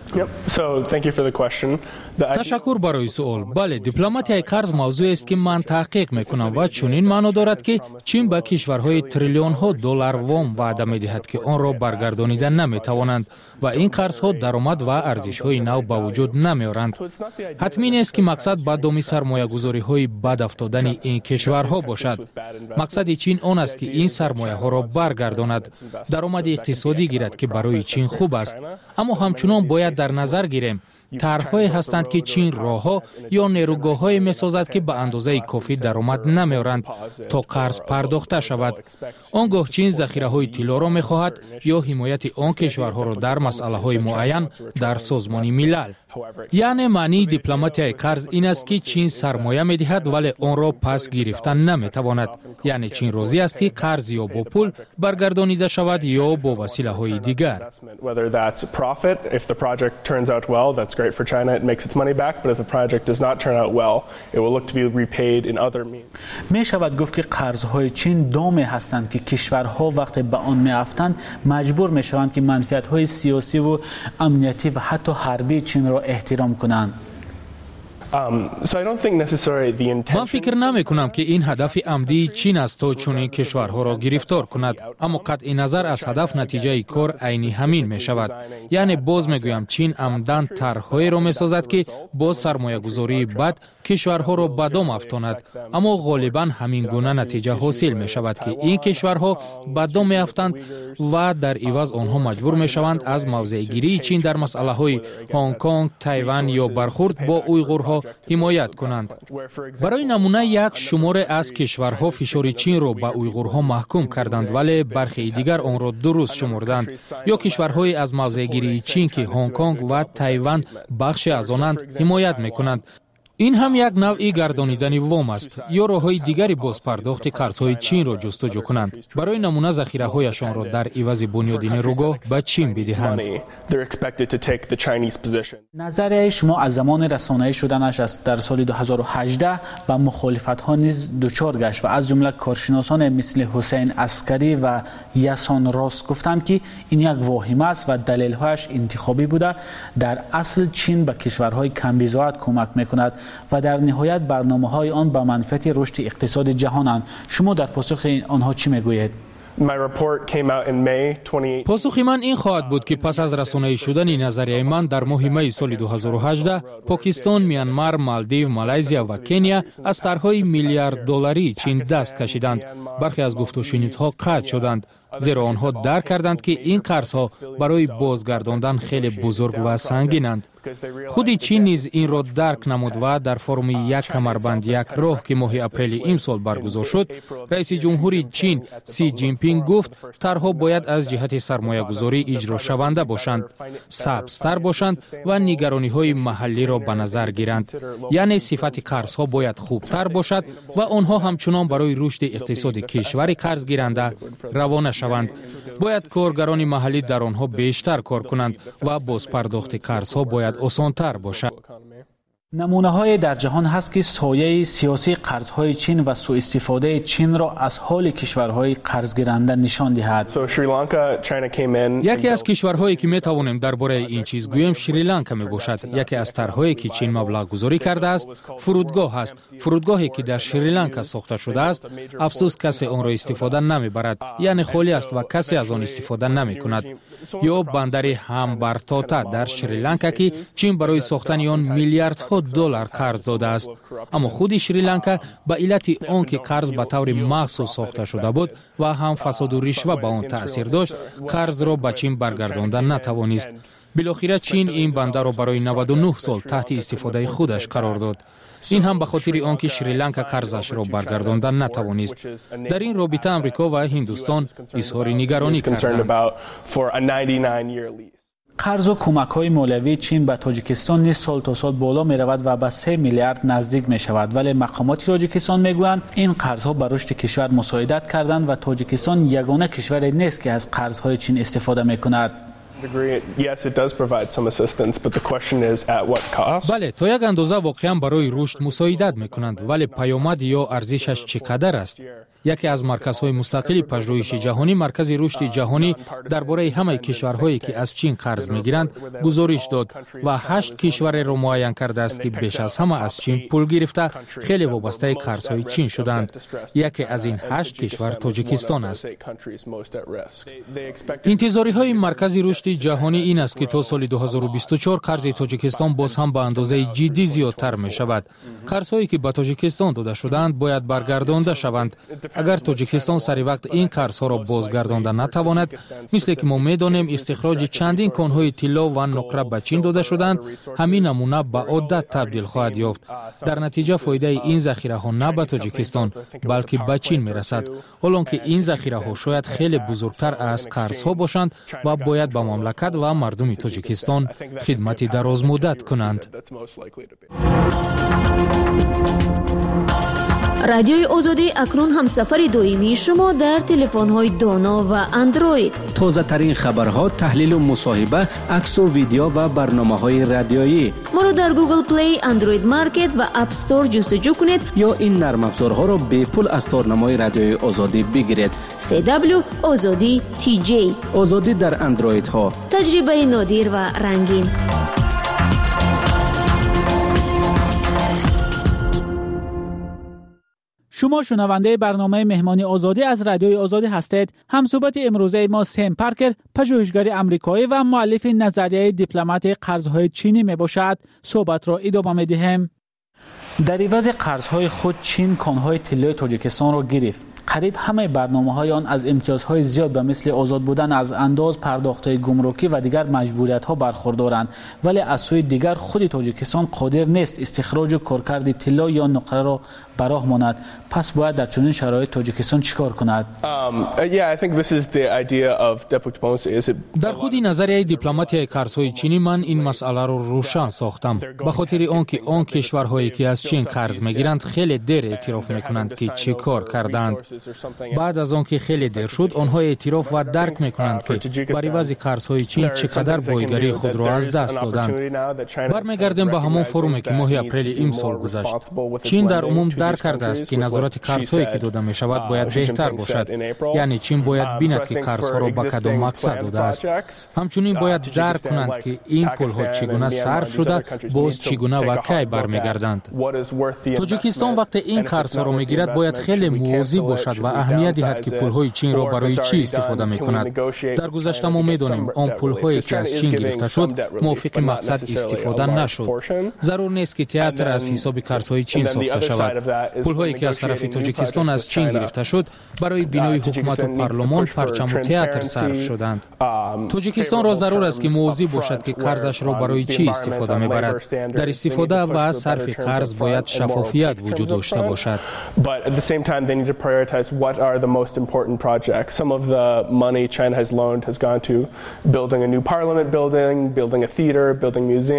تشکر برای سوال. بله، دیپلماتیای قرض موضوعی است که من تحقیق میکنم و چنین معنا دارد که چین به کشورهای تریلیون ها دلار وام وعده میدهد که آن را برگردانیدن نمیتوانند و این قرض ها درآمد و ارزش های نو به وجود نمیارند. حتمی نیست که مقصد به دامی سرمایه گذاری های بد افتادن این کشورها باشد. مقصد چین آن است که این سرمایه ها را برگرداند. درآمد اقتصادی گیرد که برای چین خوب است، اما همچنان باید در نظر گیریم طرح‌هایی هستند که چین راه‌ها یا نیروگاه‌هایی می‌سازد که به اندازه کافی درآمد نمی‌آورند تا قرض پرداخته شود. آنگاه چین ذخیره‌های طلا را می‌خواهد یا حمایت آن کشورها را در مسئله‌های معین در سازمان ملل. یعنی معنی دیپلماتیای قرض این است که چین سرمایه می‌دهد ولی آن را پس گرفتن نمی‌تواند. یعنی چین راضی است که قرض یا با پول برگردانیده شود یا با وسیله‌های دیگر. Great for China, it makes its money back, but if the project does not turn out well, it will look to be repaid in other means. می شود گفت که قرض‌های چین دامی هستند که کشورها وقتی به آن می‌افتند مجبور می‌شوند که منفعت‌های سیاسی و امنیتی و حتی حربی چین را احترام کنند. من فکر نمی کنم که این هدف عمدی چین است تا چنین کشورها را گرفتار کند، اما قطع نظر از هدف نتیجه کار عینی همین می شود. یعنی باز می گویم چین عمدن طرح‌هایی را می سازد که با سرمایه گذاری بد کشورها را به دام افکند، اما غالبا همین گونه نتیجه حاصل می شود که این کشورها به دام می افتند و در عوض آنها مجبور می شوند از موضع گیری چین در مسئله های هنگ کنگ، تایوان یا برخورد با اویغورها حمایت کنند. برای نمونه یک شمار از کشورها فشار چین را به اویغورها محکوم کردند ولی برخی دیگر آن را درست شمردند، یا کشورهای از موضع گیری چین که هنگ کنگ و تایوان بخشی از آنند حمایت میکنند. این هم یک نوعی گردانیدن وام است یا راه‌های دیگری باز پرداخت قرض‌های چین را جستجو کنند. برای نمونه ذخیره‌هایشان را در عوض بنیاد نیروگاه به چین بدهند. نظر شما از زمان رسانه‌ای شدنش است در سال دو هزار و هجده و مخالفت‌ها نیز دچار گشت و از جمله کارشناسان مثل حسین عسکری و یاسان راست گفتند که این یک واهمه است و دلیل‌هایش انتخابی بوده. در اصل چین به کشورهای کم‌بضاعت کمک می‌کند و در نهایت برنامه‌های آن به منفعت رشد اقتصاد جهانند. شما در پاسخ آنها چی میگویید؟ پاسخ من این خواهد بود که پس از رسانه‌ای شدن نظریه من در ماه می سال دو هزار و هجده پاکستان، میانمار، مالدیو، مالایزیا و کنیا از طرح‌های میلیارد دلاری چین دست کشیدند. برخی از گفت و شنیدها قطع شدند، زیرا آنها درک کردند که این قرض‌ها برای بازگرداندن خیلی بزرگ و سنگینند. خود چین نیز این را درک نمود و در فرم یک کمربند یک راه که ماه اپریل امسال برگزار شد، رئیس جمهوری چین سی جین پینگ گفت طرح‌ها باید از جهت سرمایه گذاری اجرا شونده باشند، سبزتر باشند و نگرانی‌های محلی را به نظر گیرند. یعنی صفت قرض‌ها باید خوبتر باشد و آنها همچنان برای رشد اقتصاد کشور قرض گیرنده روانه شوند. باید کارگران محلی در آنها بیشتر کار کنند و باز پرداخت قرض‌ها باید آسان‌تر باشد. نمونه‌های در جهان هست که سایه سیاسی قرض‌های چین و سوء استفاده چین را از حال کشورهای قرض گیرنده نشان دهد. یکی از کشورهایی که می توانیم درباره این چیز گوییم شریلانکا می باشد. یکی از طرح‌هایی که چین مبلغ گذاری کرده است فرودگاه است. فرودگاهی که در شریلانکا ساخته شده است، افسوس کسی آن را استفاده نمی برد، یعنی خالی است و کسی از آن استفاده نمی کند. یا بندر همبرتاتا در شریلانکا که چین برای ساختن آن میلیاردها دلار قرض داده است، اما خود شریلانکا به علت آنکه قرض به طور مخصوص ساخته شده بود و هم فساد و رشوه به آن تأثیر داشت، قرض را به چین برگرداندن نتوانست. بالاخره چین این بندر را برای نود و نه سال تحت استفاده خودش قرار داد. این هم به خاطر آنکه شریلانکا قرضش را برگرداندن نتوانست. در این رابطه امریکا و هندوستان اظهار نگرانی کردند. قرض و کمک‌های مالیوی چین به تاجیکستان نیز سال تا سال بالا می‌رود و به سه میلیارد نزدیک می‌شود، ولی مقامات تاجیکستان می‌گویند این قرض‌ها به رشد کشور مساعدت کردند و تاجیکستان یگانه کشوری نیست که از قرض‌های چین استفاده می‌کند. بله، تا یک اندازه واقعا برای رشد مساعدت می‌کنند، ولی پیامد یا ارزشش چقدر است؟ یکی از مرکزهای مستقل پژوهش جهانی، مرکز رشد جهانی درباره همه کشورهایی که از چین قرض می‌گیرند گزارش داد و هشت کشور را معین کرده است که بیش از همه از چین پول گرفته خیلی وابسته قرض‌های چین شدند. یکی از این هشت کشور تاجیکستان است. انتظاری‌های مرکز رشد جهانی این است که تا سال دو هزار و بیست و چهار قرض تاجیکستان باز هم به اندازه جدی زیادتر می‌شود. قرض‌هایی که به تاجیکستان داده شدند باید برگردانده شوند. اگر تاجیکستان سری وقت این قرض‌ها را بازگردانده نتواند، مثل که ما می‌دانیم استخراج چندین کان‌های طلا و نقره به چین داده شدند، همین نمونه به عادت تبدیل خواهد یافت. در نتیجه فایده این ذخیره‌ها نه به تاجیکستان بلکه به چین می‌رسد، حالانکه این ذخیره‌ها شاید خیلی بزرگتر از قرض‌ها باشند و باید به مملکت و مردم تاجیکستان خدمت دراز مدت کنند. رادیوی آزادی اکنون همسفر دائمی شما در تلفن‌های دانا و اندروید. تازه ترین خبرها، تحلیل و مصاحبه، عکس و ویدیو و برنامه‌های رادیویی. ما را در گوگل پلی، اندروید مارکت و اپ استور جستجو کنید یا این نرم افزارها را به پول از تارنمای رادیوی آزادی بگیرید. سی دبلیو آزادی تی جی. آزادی در اندروید ها. تجربه نادر و رنگین. شما شنونده برنامه مهمانی آزادی از رادیوی آزادی هستید. همصحبت امروزه ما سم پارکر، پژوهشگر آمریکایی و مؤلف نظریه دیپلمات قرض‌های چینی میباشد. صحبت را ادامه می‌دهیم. در عوض قرض‌های خود چین کان‌های طلای تاجیکستان را گرفت. قریب همه برنامه‌های آن از امتیازهای زیاد به مثل آزاد بودن از انداز، پرداخت‌های گمرکی و دیگر مجبوریت‌ها برخوردارند، ولی از سوی دیگر خود تاجیکستان قادر نیست استخراج کارکرد طلا یا نقره را براه ماند. پس باید در چنین شرایط تاجیکستان چیکار کند؟ در خود نظریه دیپلماتی قرض‌های چینی من این مسئله را روشن ساختم، به خاطر آنکه آن کشورهایی که از چین قرض می‌گیرند خیلی دیر اعتراف می‌کنند که چه کار کردند. بعد از آنکه خیلی دیر شد، آنها اعتراف و درک می‌کنند که بر عوض قرض‌های چین چقدر بایگری خود را از دست دادند. برمیگردیم به همان فرومی که ماه اپریل این سال گذشت. چین در عموم درک کرده است که نظارت قرض‌هایی که داده می‌شود باید بهتر باشد. یعنی چین باید بیند که قرض‌ها را به کدام مقصد داده است. همچنین باید درک کنند که این پول‌ها چگونه صرف شده، باز چگونه و کی برمیگردند. تاجیکستان وقتی این قرض‌ها را می‌گیرد باید خیلی مواظب باشد و اهمیت دهد که پول‌های چین را برای چی استفاده می‌کند. در گذشته ما می‌دانیم آن پول‌هایی که از چین گرفته شد موافق مقصد استفاده نشد. ضرور نیست که تئاتر از حساب قرض‌های چین ساخته شود. پول‌هایی که از طرف تاجیکستان از چین گرفته شد برای بنای حکومت و پارلمان، پرچم و تئاتر صرف شدند. تاجیکستان را ضرور است که مواظب باشد که قرضش را برای چی استفاده می‌برد. در استفاده و صرف قرض باید شفافیت وجود داشته باشد. prioritize what are the most important projects. Some of the money China has loaned has gone to building a new parliament building, building a theater, building a museum.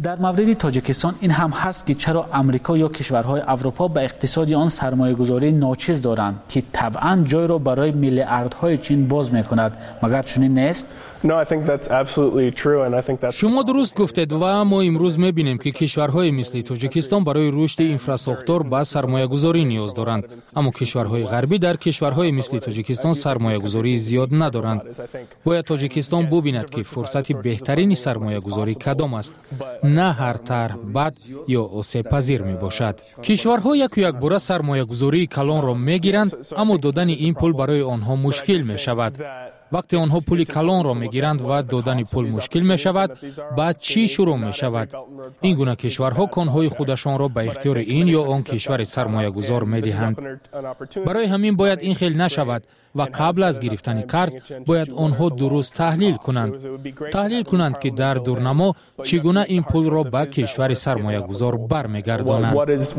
در مورد تاجیکستان این هم هست که چرا امریکا یا کشورهای اروپا به اقتصاد آن سرمایه‌گذاری ناچیز دارند که طبعاً جای را برای میلیاردهای چین باز می‌کند، مگر چنین نیست؟ No, I think that's absolutely true and I think that's شما درست گفتید و ما امروز می‌بینیم که کشورهای مثل تاجیکستان برای رشد اینفراستراکچور با سرمایه‌گذاری نیاز دارند، اما کشورهای غربی در کشورهای مثل تاجیکستان سرمایه‌گذاری زیاد ندارند. باید تاجیکستان ببیند که فرصت بهترین سرمایه‌گذاری کدام است، نه هر طرح بد یا آسیب پذیر میباشد. کشورها یک یک باره سرمایه‌گذاری کلان را میگیرند، اما دادن این پول برای آنها مشکل می شود. وقتی آنها پول کلان را میگیرند و دادن پول مشکل می شود، بعد چی شروع می شود؟ این گونه کشورها کانهای خودشان را به اختیار این یا آن کشور سرمایه گذار می دهند. برای همین باید این خیلی نشود و قبل از گرفتن قرض باید آنها درست تحلیل کنند. تحلیل کنند که در دورنما چگونه این پول را به کشور سرمایه گذار برمیگردانند.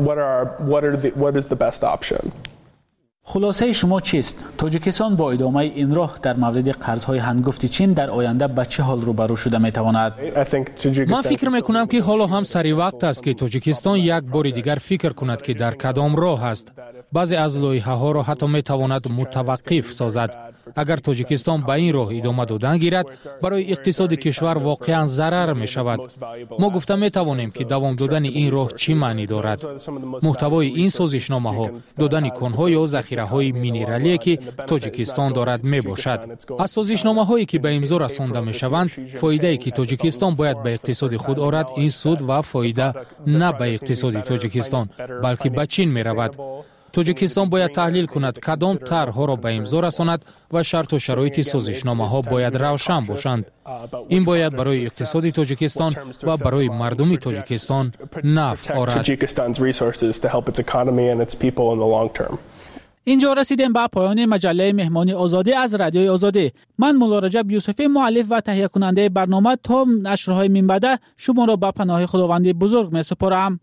خلاصه شما چیست؟ تاجیکستان با ادامه این راه در مورد قرضهای هنگفت چین در آینده به چه حال روبرو شده می تواند؟ من فکر می کنم که حالا هم سری وقت است که تاجیکستان یک بار دیگر فکر کند که در کدام راه است. بعضی از لایحه ها را حتی می تواند متوقف سازد. اگر تاجیکستان به این راه ادامه دادن گیرد، برای اقتصاد کشور واقعا ضرر می شود. ما گفته می توانیم که دوام دادن این راه چی معنی دارد. محتوای این سازشنامه ها دادن کانها یا ذخیره های مینرالی که تاجیکستان دارد می باشد. از سازشنامه هایی که به امضا رسانده می شوند، فایده ای که تاجیکستان باید به اقتصاد خود آورد این سود و فایده نه به اقتصاد تاجیکستان بلکه به چین می رود. تاجیکستان باید تحلیل کند کدام طرح‌ها را به امضا رساند و شرط و شرایط سازشنامه ها باید روشن باشند. این باید برای اقتصاد تاجیکستان و برای مردم تاجیکستان نفع آورد. اینجا رسیدیم به پایان مجله مهمانی آزادی از رادیوی آزادی. من مولا رجب یوسفی، مؤلف و تهیه کننده برنامه، تا نشرهای من بعد شما را به پناه خداوند بزرگ می سپارم.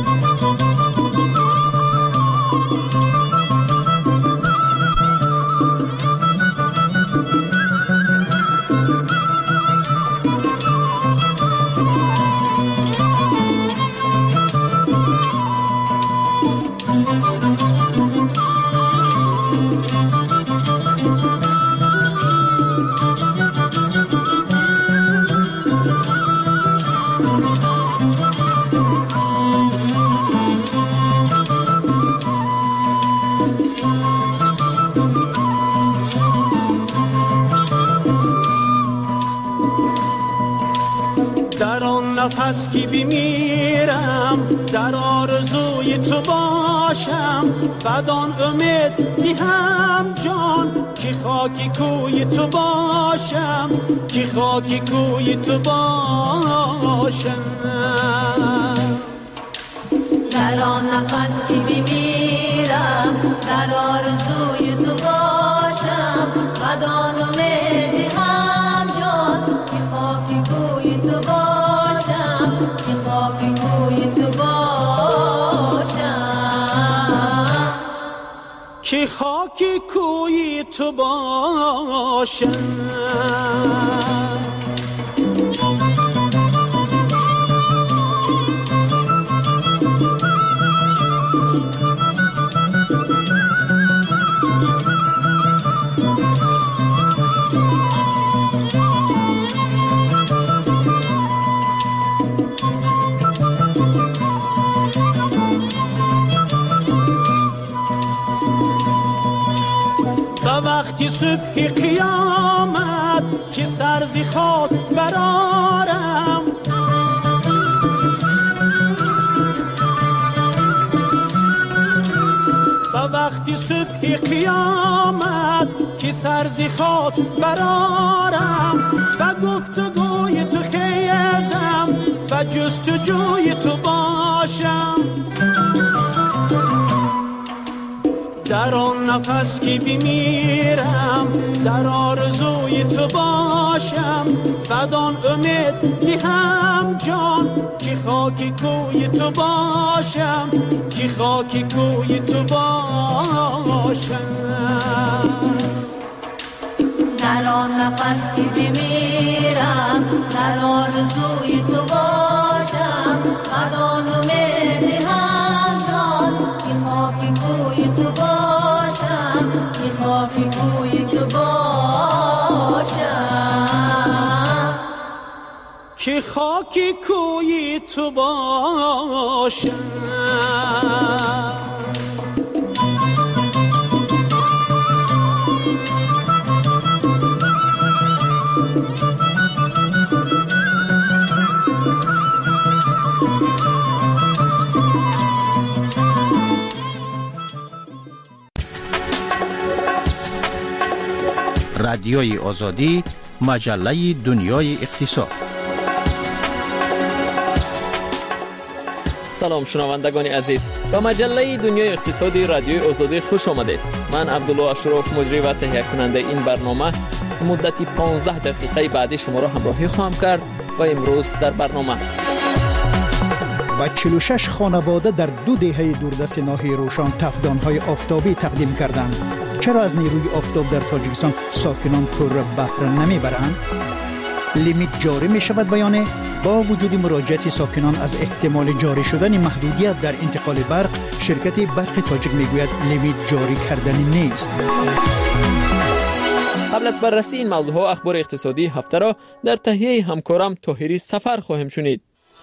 نفس که بمیرم در آرزوی تو باشم، بدان امید دیهم جان که خاکی کوی تو باشم، که خاکی کوی تو باشم. در آن نفس که بمیرم در آرزوی تو باشم، بدان امید دیهم جان که خاکی کوی تو باشم، که خاکی کوی تو باشم، که خاکی کوی تو باشم. وقتی صبح قیامت که سرزی خود برارم، و وقتی صبح قیامت که سرزی خود برارم، و گفتگوی تو خیزم و جستجوی تو باشم. در آن نفس که بمیرم در آرزوی تو باشم، بدان امید دیهم جان که خاکی کوی تو باشم، که خاکی کوی تو باشم. در آن نفس که بمیرم در آرزوی تو باشم، که خاک کوی تو باشم. رادیوی آزادی، مجله دنیای اقتصاد. سلام شنوندگان عزیز، به مجله دنیای اقتصادی رادیوی آزادی خوش آمدید. من عبدالله اشرف مجری و تهیه کننده این برنامه مدتی پانزده دقیقه بعدی شما را همراهی خواهم کرد و امروز در برنامه با چهل و شش خانواده در دو دهه دوردست ناحیه روشن تفدان‌های آفتابی تقدیم کردند. چرا از نیروی آفتاب در تاجیکستان ساکنان پر بهره نمیبرند؟ لیمیت جاری می شود و یا نه؟ با وجود مراجعت ساکنان از احتمال جاری شدن محدودیت در انتقال برق، شرکت برق تاجیک میگوید لیمیت جاری کردنی نیست. قبل از بررسی این موضوع ها اخبار اقتصادی هفته را در تهیه همکارم طاهری سفر خواهیم شنید.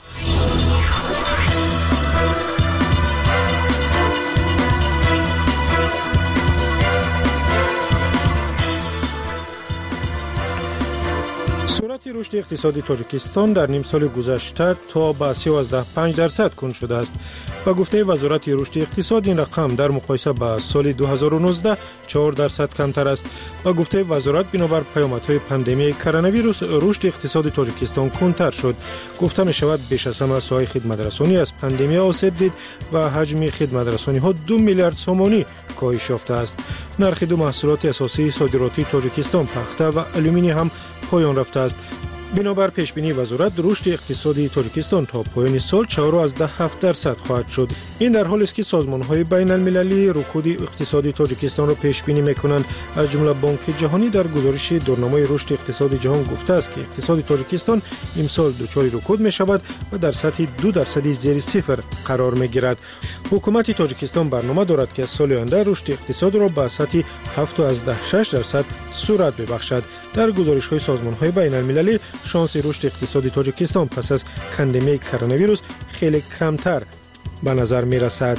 سرعت رشد اقتصادی تاجیکستان در نیم سال گذشته تا به سیزده و پنج درصد کند شده است. با گفته وزارت رشد اقتصاد این رقم در مقایسه با سال دو هزار و نوزده چهار درصد کمتر است. با گفته وزارت بنابر پیامدهای پاندمی کرونا ویروس رشد اقتصادی تاجیکستان کندتر شد. گفته می شود بیش از همه ساحه خدمترسانی از پاندمی آسیب دید و حجم خدمترسانی ها دو میلیارد سومانی کاهش یافته است. نرخ دو محصولات اساسی صادراتی تاجیکستان پخته و آلومینی هم پایان رفته است. بنابر پیشبینی وزارت رشد اقتصادی تاجیکستان تا پایان سال چهار و هفت درصد خواهد شد. این در حالی است که سازمان‌های بین المللی رکود اقتصادی تاجیکستان را پیش بینی می‌کنند. از جمله بانک جهانی در گزارش دورنامه رشد اقتصادی جهان گفته است که اقتصاد تاجیکستان امسال دچار رکود می‌شود و در سطح دو درصدی زیر صفر قرار می‌گیرد. حکومت تاجیکستان برنامه دارد که سال آینده رشد اقتصاد را به سطح هفت و شش درصد سرعت ببخشد. در گزارش‌های سازمان‌های بین المللی شانس رشد اقتصادی تاجیکستان پس از پاندمی کرونا ویروس خیلی کمتر به نظر می رسد.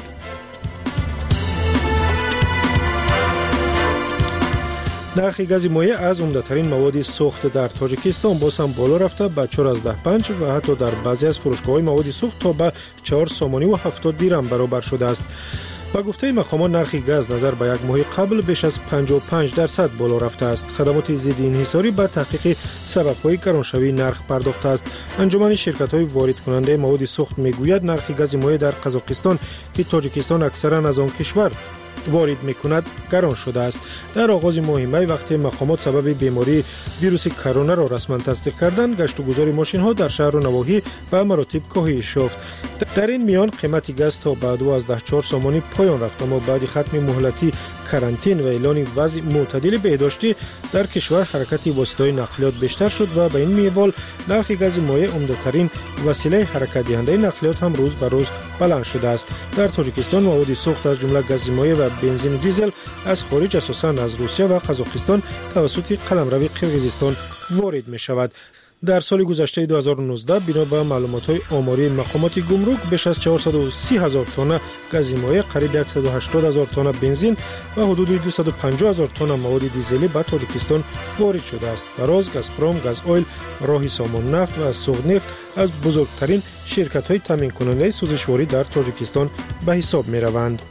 نرخ گاز مایع از عمده‌ترین مواد سوخت در تاجیکستان باز هم بالا رفته به چهار و پنج و حتی در بعضی از فروشگاه‌های مواد سوخت تا به چهار سومانی و هفتاد دیرم برابر شده است. با گفته مقامات نرخ گاز نظر به یک ماه قبل بیش از پنجاه و پنج درصد بالا رفته است. خدمات ضد انحصاری به تحقیق سبب‌های گرانشوی نرخ پرداخته است. انجمن شرکت‌های وارد کننده مواد سوخت میگوید نرخ گاز مایع در قزاقستان که تاجیکستان اکثرا از آن کشور وارد میکند گران شده است. در آغاز ماه می وقتی مقامات سبب بیماری ویروس کرونا را رسما تصدیق کردند، گشت و گذار ماشین ها در شهر و نواحی به مراتب کاهش یافت. در این میان قیمت گاز تا به دوازده و چهار سومانی پایان رفت، اما بعد ختم مهلتی کرانتین و اعلان وضع معتدل بهداشتی در کشور حرکت وسایل نقلیات بیشتر شد و به این منوال نرخ گاز مایع عمده‌ترین وسیله حرکت دهنده نقلیات هم روز به روز بلند شده است. در تاجیکستان مواد سوخت از جمله گاز مایع و بنزین و دیزل از خارج اساساً از روسیه و قزاقستان توسط قلمرو قرقیزستان وارد می شود. در سال گذشته دو هزار و نوزده بنا به معلومات‌های آماری مقامات گمرک بیش از چهارصد و سی هزار تن گاز مایع، قریب صد و هشتاد هزار تن بنزین و حدود دویست و پنجاه هزار تن مواد دیزلی به تاجیکستان وارد شده است. فراز، گازپروم، گاز اویل، راهی سامان نفت و سوخت نفت از بزرگترین شرکت‌های تامین کننده سوزشواری در تاجیکستان به حساب می‌روند.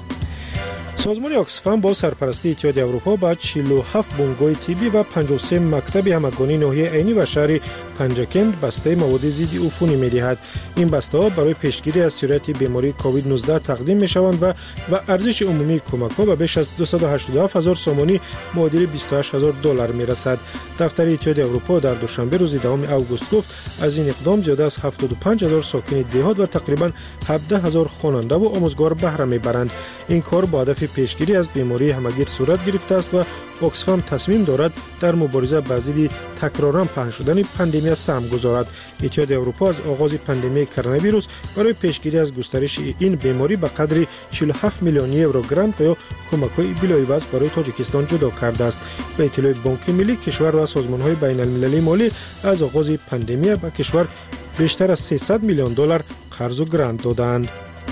سازمان آکسفام با سرپرستی اتحادیه اروپا با چهل و هفت بنگاه طبی و پنجاه و سه مکتب همگانی ناحیه عینی و شهر پنجکند بسته مواد ضد عفونی می‌دهد. این بسته ها برای پیشگیری از سرایت بیماری کووید نوزده تقدیم می‌شوند و و ارزش عمومی کمک‌ها به بیش از دویست و هشتاد و هفت هزار سومانی معادل بیست و هشت هزار دلار می‌رسد. دفتر اتحادیه اروپا در دوشنبه روز دوم اوگوست گفت از این اقدام زیاده از هفتاد و پنج هزار ساکن دهات و تقریباً هفده هزار خواننده و آموزگار بهره می‌برند. این کار با هدف پیشگیری از بیماری همگیر صورت گرفته است و آکسفام تصمیم دارد در مبارزه با ضد تکرارا پهن شدن پاندمی پاندمی سهم گذارد. اتحاد اروپا از آغاز پاندمی کرونا ویروس برای پیشگیری از گسترش این بیماری به قدر چهل و هفت میلیون یورو گرانت و یا کمک‌های بلایوز برای تاجیکستان جدا کرده است. به اطلاع بانک ملی، کشور و سازمان‌های بین‌المللی مالی از آغاز پاندمی به کشور بیشتر از سیصد میلیون دلار قرض و گرانت دادند.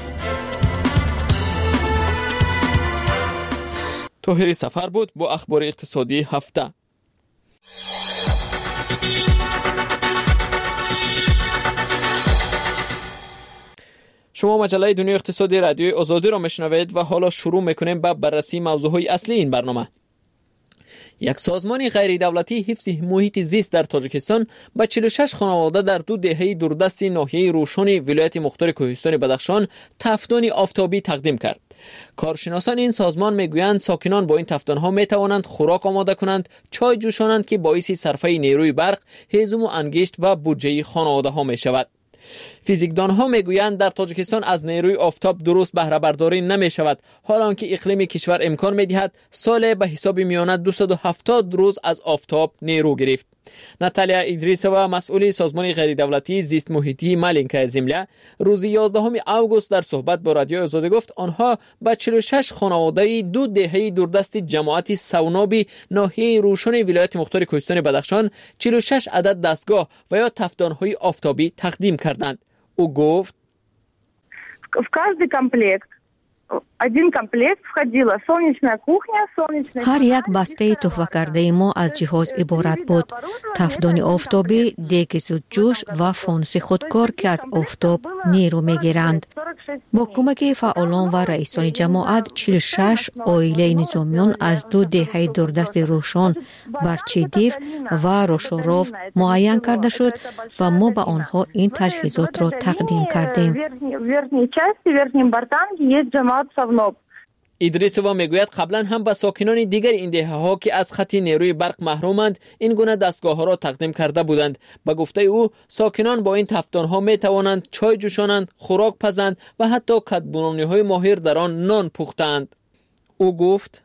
طاهری سفر بود با اخبار اقتصادی هفته. شما مجله دنیای اقتصادی رادیوی آزادی را میشنوید و حالا شروع میکنیم با بررسی موضوعهای اصلی این برنامه. یک سازمان غیر دولتی حفظ محیط زیست در تاجیکستان به چهل و شش خانواده در دو دهه دوردست ناحیه روشن ولایت مختار کوهستان بدخشان تفدان آفتابی تقدیم کرد. کارشناسان این سازمان میگویند ساکنان با این تفدان‌ها میتوانند خوراک آماده کنند، چای جوشانند که باعث صرفه نیروی برق، هیزم و انگشت و بودجه خانواده‌ها میشود. فیزیکدانها میگویند در تاجیکستان از نیروی آفتاب درست بهره برداری نمی شود، حالان که اقلیم کشور امکان می دهد سال به حساب میانه دویست و هفتاد روز از آفتاب نیرو گرفت. ناتالیا ادریسووا، مسئول سازمان غیر دولتی زیست محیطی مالینکا زمله، روز یازدهم اوگوست در صحبت با رادیو آزادی گفت آنها به چهل و شش خانواده دو دهه دوردست جماعت سونابی ناحیه روشن ولایت مختار کوهستان بدخشان چهل و شش عدد دستگاه و یا تفدان‌های آفتابی تقدیم کردند. او گفت в каждый комплект один комплект входила солнечная кухня, солнечная. هر یک بسته تحفه کرده ما از جهاز عبارت بود: تفدان آفتابی، دیگ زودجوش و فانوس خودکار که از آفتاب نیرو میگیرند. با کمک فعالان و رئیسان جماعت چهل و شش عائله نظامیان از دو دهه دوردست روشن، برچیدیف و روشاروف معین کرده شد و ما به آنها این تجهیزات را تقدیم کردیم. ادریسووا میگوید قبلا هم به ساکنان دیگر این دهه ها که از خط نیروی برق محرومند این گونه دستگاه ها را تقدیم کرده بودند. به گفته او ساکنان با این تفدان ها می توانند چای جوشانند، خوراک پزند و حتی کدبونانی های ماهر در آن نان پختند. او گفت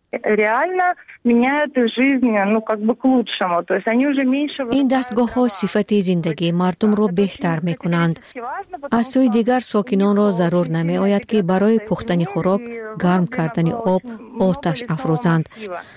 این دستگاه ها صفت زندگی مردم را بهتر می کنند. از سوی دیگر ساکنان را ضرور نمی آید که برای پختن خوراک گرم کردن آب آتش افروزند.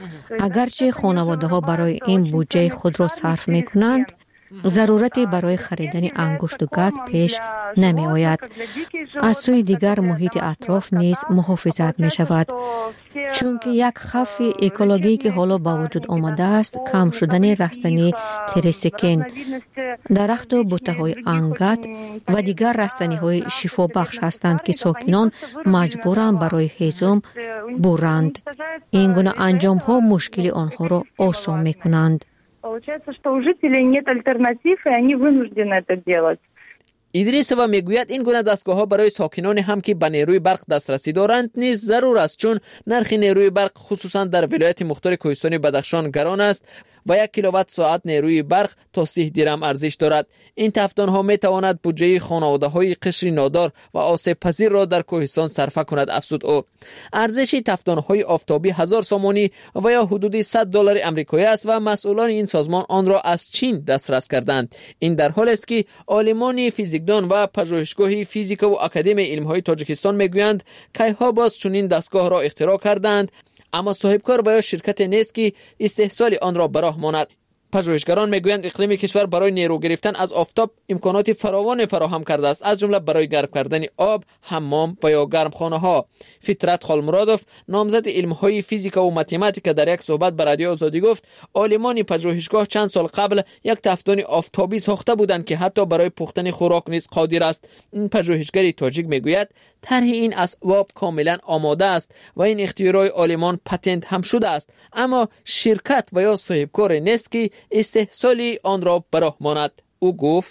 اگرچه خانواده ها برای این بودجه خود را صرف می کنند، ضرورتی برای خریدن انگشت و گاز پیش نمی آید. از سوی دیگر محیط اطراف نیز محافظت می شود، چون که یک خف اکولوژی که حالا با وجود آمده است کم شدن رستنی تریسکین، درخت و بوته های انگت و دیگر رستنی های شفا بخش هستند که ساکنان مجبورند برای هیزم برند. این گونه انجام ها مشکل آنها را آسان می کنند. Получается, что у жителей нет альтернатив, и они вынуждены это делать. ادریسووا میگوید این گونه دستگاه ها برای ساکنان هم که به نیروی برق دسترسی دارند نیز ضرور است، چون نرخ نیروی برق خصوصا در ولایت مختار کوهستان بدخشان گران است و یک کیلووات ساعت نیروی برق تا سی درم ارزش دارد. این تفدان ها می تواند بودجه خانواده های قشر نادار و آسیب پذیر را در کوهستان صرفه کند. افزود او ارزش تفدان های آفتابی هزار سامانی و یا حدود صد دلار آمریکایی است و مسئولان این سازمان آن را از چین دسترس کردند. این در حالی است که عالمان فیزیکدان و پژوهشگاه فیزیک و اکادمی علم‌های تاجیکستان میگویند کیها باز چنین دستگاه را اختراع کردند، اما صاحبکار و یا شرکت نیست که استحصال آن را به راه ماند. پژوهشگران میگویند اقلیم کشور برای نیرو گرفتن از آفتاب امکانات فراوان فراهم کرده است، از جمله برای گرم کردن آب، حمام و یا گرمخانه ها. فطرت خالمرادوف، نامزد علم‌های فیزیک و متماتیک، در یک صحبت با رادیو آزادی گفت عالمان پژوهشگاه چند سال قبل یک تفدان آفتابی ساخته بودند که حتی برای پختن خوراک نیز قادر است. این پژوهشگر تاجیک میگوید طرح این اسباب کاملا آماده است و این اختراع عالمان پتنت هم شده است، اما شرکت و یا صاحبکار نیست که استحصال آن را به راه ماند. او گفت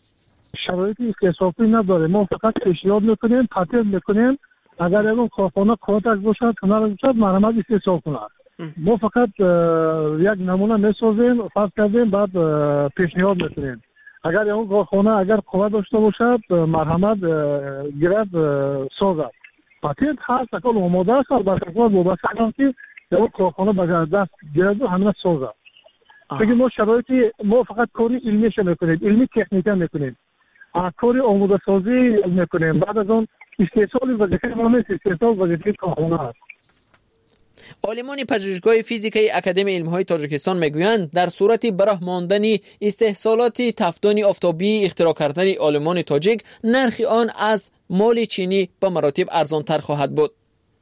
شرایطی استحصالی نداره، ما فقط پیشنهاد میکنیم، پتنت میکنیم، اگر اون کارخانه کاتک باشد، هنر باشد، مرمت استحصال کنند. ما فقط یک نمونه میسازیم، فرض کردیم، بعد پیشنهاد میکنیم. اگر اون کارخانه اگر قوت داشته باشد، مرحمت گیرد سازد. پتنت هست، اکل آماده است، البته وابسته است که اون کارخانه به دست گیرد و همین سازد. بگیم ما شرایطی ما فقط کاری علمیش میکنیم، علمی تکنیکا میکنیم، کاری آموزه سازی میکنیم، بعد از اون استحصال وظیفه ما نیست، استحصال وظیفه کارخانه است. عالمان پژوهشگاه فیزیکی اکادمی علم‌های تاجیکستان میگویند در صورت براه ماندن استحصالات تفدان آفتابی اختراع کردن عالمان تاجیک، نرخ آن از مال چینی به مراتب ارزان‌تر خواهد بود.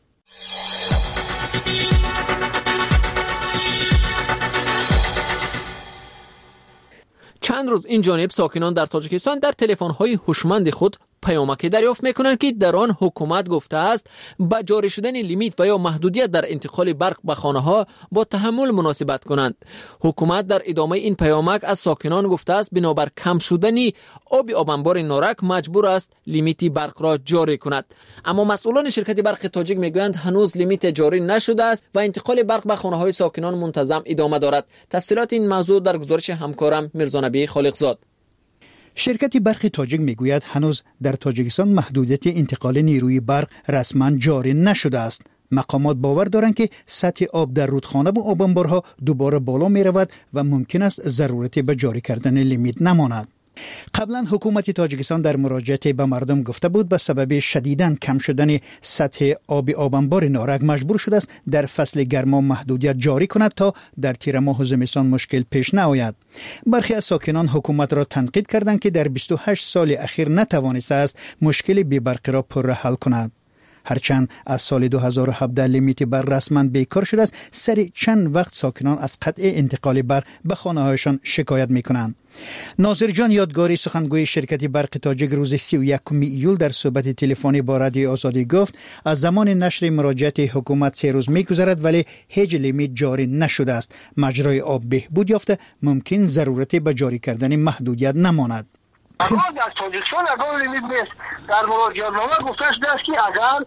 چند روز این جانب ساکنان در تاجیکستان در تلفن‌های هوشمند خود پیامک دریافت میکنند که در آن حکومت گفته است با جاری شدن لیمیت و یا محدودیت در انتقال برق به خانه ها با تحمل مناسبت کنند. حکومت در ادامه این پیامک از ساکنان گفته است بنابر کم شدن آب آبانبار نارک مجبور است لیمیت برق را جاری کند. اما مسئولان شرکت برق تاجیک میگویند هنوز لیمیت جاری نشده است و انتقال برق به خانه های ساکنان منتظم ادامه دارد. تفصیلات این موضوع در گزارش همکارم میرزا نبی خالقزاد. شرکت برق تاجیک میگوید هنوز در تاجیکستان محدودیت انتقال نیروی برق رسما جاری نشده است. مقامات باور دارند که سطح آب در رودخانه و آبانبارها دوباره بالا می رود و ممکن است ضرورت به جاری کردن لیمیت نماند. قبلا حکومت تاجیکستان در مراجعه به مردم گفته بود به سبب شدیداً کم شدن سطح آب آبانبار نارک مجبور شده است در فصل گرما محدودیت جاری کند تا در تیر ماه و زمستان مشکل پیش نیاید. برخی از ساکنان حکومت را تنقید کردند که در بیست و هشت سال اخیر نتوانسته است مشکل بی برق را پر حل کند. هرچند از سال دو هزار و هفده لیمیت برق رسما بیکار شده است، سر چند وقت ساکنان از قطع انتقال برق به خانه‌هایشان شکایت می‌کنند. ناظر جان یادگاری سخنگوی شرکت برق تاجیک روز سی و یکم ایول در صحبت تلفنی با رادیو آزادی گفت از زمان نشر مراجعه حکومت سه روز می‌گذرد ولی هیچ لیمیت جاری نشده است. مجرای آب بهبود یافته، ممکن ضرورت به جاری کردن محدودیت نماند. اما در تاجیکستان اگر لیمیت نیست، در مراجعه‌نامه گفته شده است که اگر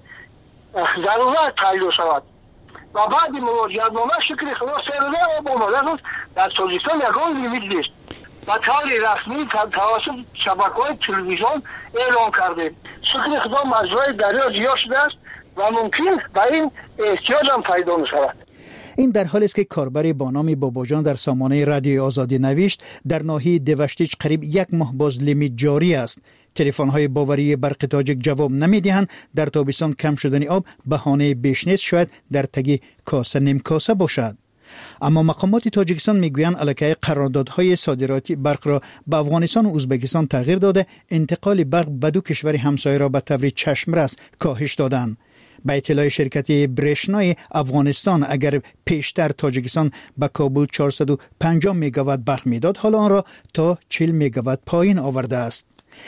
ضرورت تعیین شود و بعد مراجعه‌نامه شکل خلاص سرده آب آمده است، در تاجیکستان یگان لیمیت نیست. و طور رسمی توسط شبکه‌های تلویزیون اعلام کرده شکل خدا مجرای دریا زیاد شده است و ممکن به این احتیاج هم پیدا می‌شود. این در حالی است که کاربری با نام باباجان در سامانه رادیو آزادی نوشت در ناحیه دوشتیج قریب یک ماه باز لیمیت جاری است. تلفن‌های باوری برق تاجیک جواب نمی‌دهند. در تابستان کم شدن آب بهانه بیش نیست، شاید در تگ کاسه نیم کاسه باشد. اما مقامات تاجیکستان میگویند علاقه قراردادهای صادراتی برق را به افغانستان و ازبکستان تغییر داده، انتقال برق به دو کشور همسایه را به طور چشمرس کاهش دادند. به اطلاع شرکت برشنای افغانستان اگر پیشتر تاجیکستان به کابل چهارصد و پنجاه مگاوات برق میداد، حالا آن را تا چهل مگاوات پایین آورده است.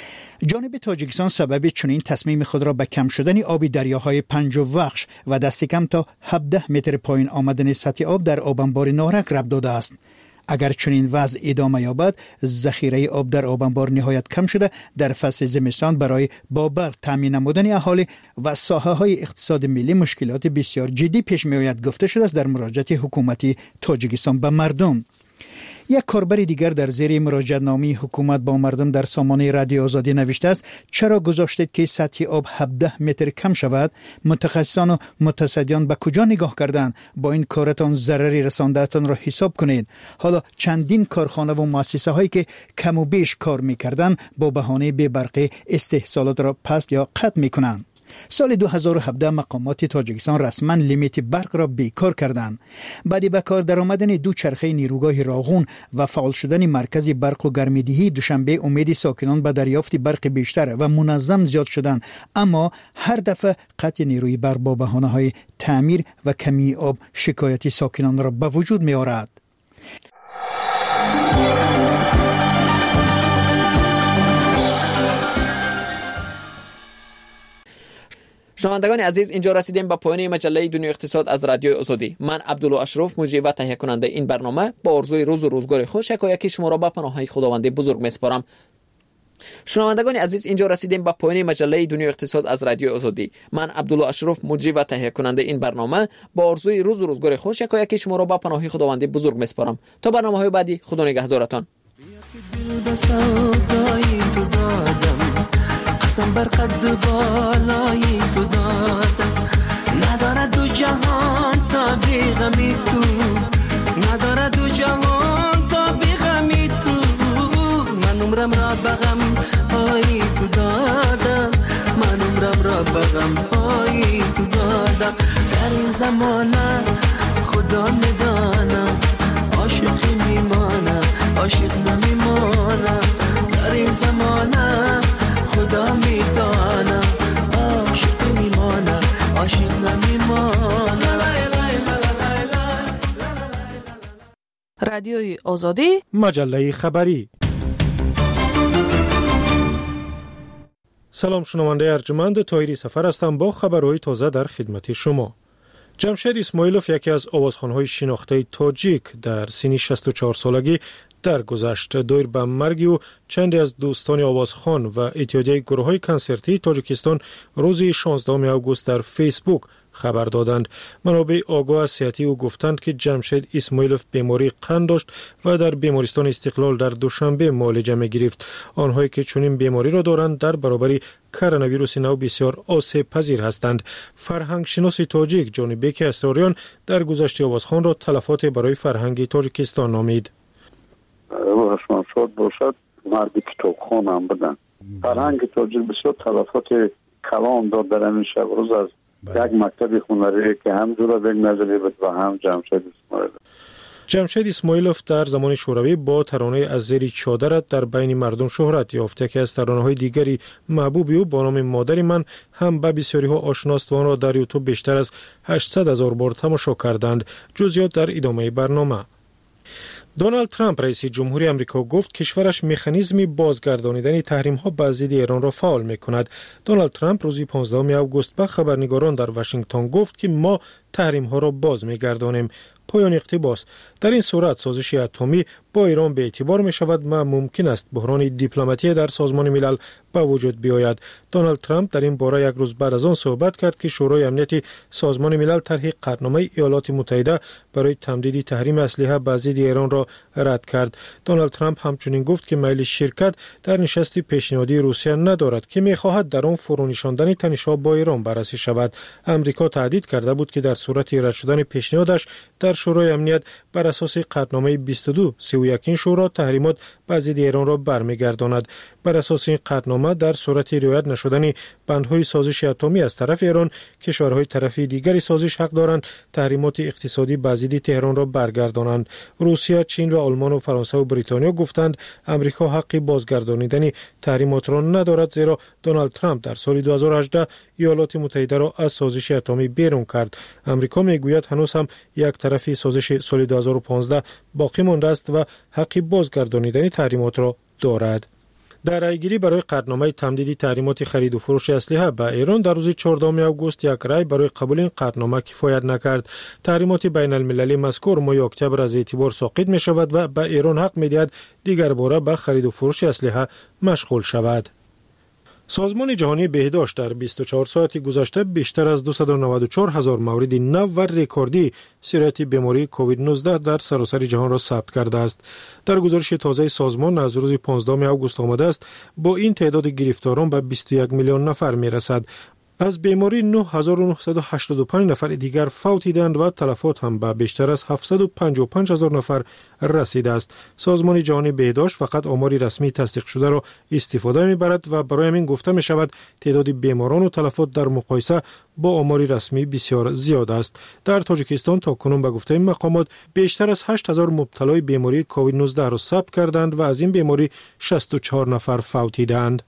جانب تاجیکستان سبب چنین تصمیم خود را به کم شدن آب دریاهای پنج وخش و دست کم تا هفده متر پایین آمدن سطح آب در آبانبار نارک ربط داده است. اگر چنین وضع ادامه یابد، ذخیره آب در آبانبار نهایت کم شده در فصل زمستان برای با برق تامین نمودن اهالی و ساحه‌های اقتصاد ملی مشکلات بسیار جدی پیش می‌آید گفته شده است در مراجعه حکومتی تاجیکستان به مردم. یک کاربر دیگر در زیر مراجعه‌نامه حکومت با مردم در سامانه رادیو آزادی نوشته است چرا گذاشتید که سطح آب هفده متر کم شود؟ متخصصان و متصدیان به کجا نگاه کردند؟ با این کارتان ضرری رسانده‌تان را حساب کنید. حالا چندین کارخانه و مؤسسه هایی که کم و بیش کار می‌کردند با بهانه بی برقی استحصالات را پست یا قطع می‌کنند. سال دو هزار و هفده مقامات تاجیکستان رسما لیمیت برق را بیکار کردند. بعد به کار درآمدن دو چرخه نیروگاه راغون و فعال شدن مرکز برق و گرمایدهی دوشنبه امید ساکنان به دریافت برق بیشتر و منظم زیاد شدند، اما هر دفعه قطع نیروی برق با بهانه‌های تعمیر و کمی آب شکایت ساکنان را به وجود می آورد. شنوندگان عزیز، اینجا رسیدیم به پایان مجله دنیای اقتصاد از رادیو آزادی. من عبدالله اشرف مجری و تهیه کننده این برنامه با آرزوی روز و روزگار خوش یکایک شما را به پناه خداوند بزرگ میسپارم. شنوندگان عزیز، اینجا رسیدیم به پایان مجله دنیای اقتصاد از رادیو آزادی. من عبدالله اشرف مجری و تهیه کننده این برنامه با آرزوی روز و روزگار خوش یکایک شما را به پناه خداوند بزرگ میسپارم. تا برنامه‌های بعدی، خدا نگهدارتان. قسم بر قد بالای تو دادم، ندارد دو جهان تا بیغمی تو، ندارد دو جهان غمهای تو دادم. در این زمانه خدا میدانم عاشقی میمانم عاشق نمیمانم. در این زمانه خدا میدانم عاشق میمانم عاشق نمیمانم. رادیوی آزادی، مجله خبری. سلام، شنونده ارجمند، طاهری سفر هستم با خبرهای تازه در خدمت شما. جمشید اسماعیلوف، یکی از آوازخوان‌های شناخته تاجیک، در سن شصت و چهار سالگی درگذشت. دایر به مرگ او چندی از دوستان آوازخوان و اتحادیه گروه‌های کنسرتی تاجیکستان روز شانزدهم آگوست در فیسبوک خبر دادند. منابع آگاه از صحتی او گفتند که جمشید اسماعیلوف بیماری قند داشت و در بیمارستان استقلال در دوشنبه معالجه می گرفت. آنهایی که چنین بیماری را دارند در برابر کرونا ویروس نو بسیار آسیب پذیر هستند. فرهنگ شناس تاجیک جانبیک اسراریان در گذشته آوازخوان را تلفات برای فرهنگ تاجیکستان نامید. روحشان شاد باشد، مرد کتابخوان هم بدن. فرهنگ تاجیک بسیار تلفات کلام داد در همین شب روز از یک مکتب هنری که هم جورابک نظری بود و هم جمشید اسماعیلوف. جمشید اسماعیلوف در زمان شوروی با ترانه از زیر چادرت در بین مردم شهرت یافت که از ترانه‌های دیگری محبوب او با نام مادر من هم به بسیاری‌ها آشناست و آن را در یوتیوب بیشتر از هشتصد هزار بار تماشا کردند. جزئیات در ادامه برنامه. دونالد ترامپ رئیس جمهوری آمریکا گفت کشورش مکانیزمی بازگردانیدن تحریم‌ها بر ضد ایران را فعال می‌کند. دونالد ترامپ روز پانزدهم آگوست به خبرنگاران در واشنگتن گفت که ما تحریم‌ها را باز می‌گردانیم. پایان اقتباس. در این صورت سازش اتمی با ایران به اعتبار می شود و ممکن است بحران دیپلماتی در سازمان ملل به وجود بیاید. دونالد ترامپ در این باره یک روز بعد از آن صحبت کرد که شورای امنیت سازمان ملل طرح قطعنامه ایالات متحده برای تمدید تحریم اسلحه به ضد ایران را رد کرد. دونالد ترامپ همچنین گفت که میل شرکت در نشست پیشنهادی روسیه ندارد که می‌خواهد در آن فرونشاندن تنش‌ها با ایران بررسی شود. امریکا تهدید کرده بود که در صورت رد شدن پیشنهادش در شورای امنیت بر اساس قطعنامه بیست و دو سی و یک شورا تحریمات بر ضد ایران را برمیگرداند. بر اساس این قطعنامه در صورت رعایت نشدن بندهای سازش اتمی از طرف ایران، کشورهای طرفی دیگری سازش حق دارند تحریمات اقتصادی بر ضد تهران را برگردانند. روسیه، چین و آلمان و فرانسه و بریتانیا گفتند امریکا حق بازگردانیدن تحریمات را ندارد، زیرا دونالد ترامپ در سال دو هزار و هجده ایالات متحده را از سازش اتمی بیرون کرد. امریکا میگوید هنوز هم یک طرفی سازش سال دو هزار و پانزده باقی مانده است و حق بازگردانیدن تحریمات را دارد. در رأیگیری برای قطعنامه تمدید تحریمات خرید و فروش اسلحه به ایران در روز چهاردهم آگوست یک رأی برای قبول این قطعنامه کفایت نکرد. تحریمات بین المللی مذکور ماه اکتبر از اعتبار ساقط می شود و به ایران حق می دهد دیگر باره به خرید و فروش اسلحه مشغول شود. سازمان جهانی بهداشت در بیست و چهار ساعت گذشته بیشتر از دویست و نود و چهار هزار مورد نو و رکوردی سرایت بیماری کووید نوزده در سراسر جهان را ثبت کرده است. در گزارش تازه سازمان از روز پانزدهم آگوست آمده است با این تعداد گرفتاران به بیست و یک میلیون نفر می رسد. از بیماری نه هزار و نهصد و هشتاد و پنج نفر دیگر فوت دیدند و تلفات هم به بیشتر از هفتصد و پنجاه و پنج هزار نفر رسیده است. سازمان جهانی بهداشت فقط آمار رسمی تصدیق شده را استفاده می‌برد و برای همین گفته می شود تعداد بیماران و تلفات در مقایسه با آمار رسمی بسیار زیاد است. در تاجیکستان تا کنون به گفته این مقامات بیشتر از هشت هزار مبتلای بیماری کووید نوزده را ثبت کردند و از این بیماری شصت و چهار نفر فوت دیدند.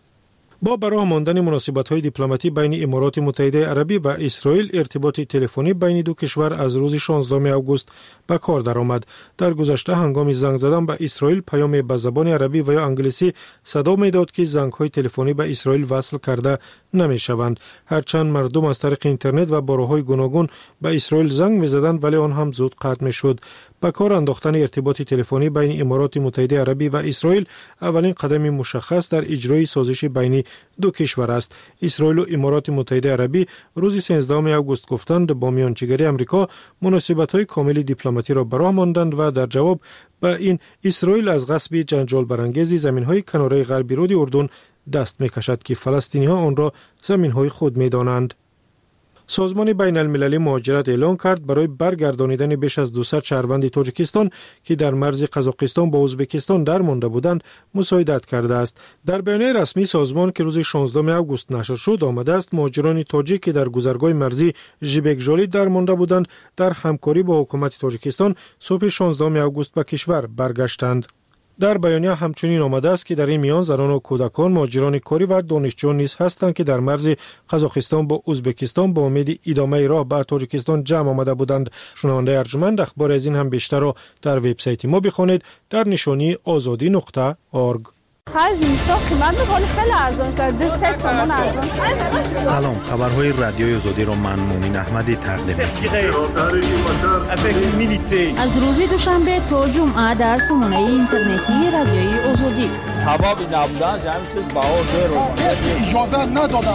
با براه ماندن مناسبت‌های دیپلماتی بین امارات متحده عربی و اسرائیل، ارتباط تلفنی بین دو کشور از روز شانزدهم آگوست به کار درآمد. در گذشته هنگام زنگ زدن به اسرائیل پیام به زبان عربی و یا انگلیسی صدا می‌داد که زنگ‌های تلفنی به اسرائیل وصل کرده نمی‌شوند. هرچند مردم از طریق اینترنت و با راه‌های گوناگون به اسرائیل زنگ می‌زدند ولی آن هم زود قطع می‌شد. به کار انداختن ارتباط تلفنی بین امارات متحده عربی و اسرائیل اولین قدم مشخص در اجرای سازش بین دو کشور است. اسرائیل و امارات متحده عربی روز سیزدهم آگوست گفتند با میانجیگری آمریکا مناسبت‌های کامل دیپلماتی را براه ماندند و در جواب به این اسرائیل از غصب جنجال برانگیز زمین‌های کناره غربی رود اردن دست می‌کشد که فلسطینی‌ها آن را زمین‌های خود می‌دانند. سازمان بین المللی مهاجرت اعلام کرد برای برگردانیدن بیش از دویست شهروند تاجیکستان که در مرز قزاقستان با ازبکستان در مانده بودند مساعدت کرده است. در بیانیه رسمی سازمان که روز شانزدهم آگوست نشر شد آمده است مهاجران تاجیک که در گذرگاه مرزی ژیبکژالی در مانده بودند در همکاری با حکومت تاجیکستان صبح شانزدهم آگوست به کشور برگشتند. در بیانیه همچنین آمده است که در این میان زنان و کودکان، مهاجران کاری و دانشجویان نیز هستند که در مرز قزاقستان با ازبکستان با امید ادامه راه به تاجیکستان جمع آمده بودند. شنونده ارجمند اخبار از این هم بیشتر را در وبسایت ما بخوانید در نشانی آزادی نقطه اورگ. سلام، خبرهای رادیوی آزادی را من مومن احمدی تقدیم می‌کنم. از روز دوشنبه تا جمعه در سامانه اینترنتی رادیوی آزادی. حبابی نبودن جمع چیز بهار اجازه ندادن.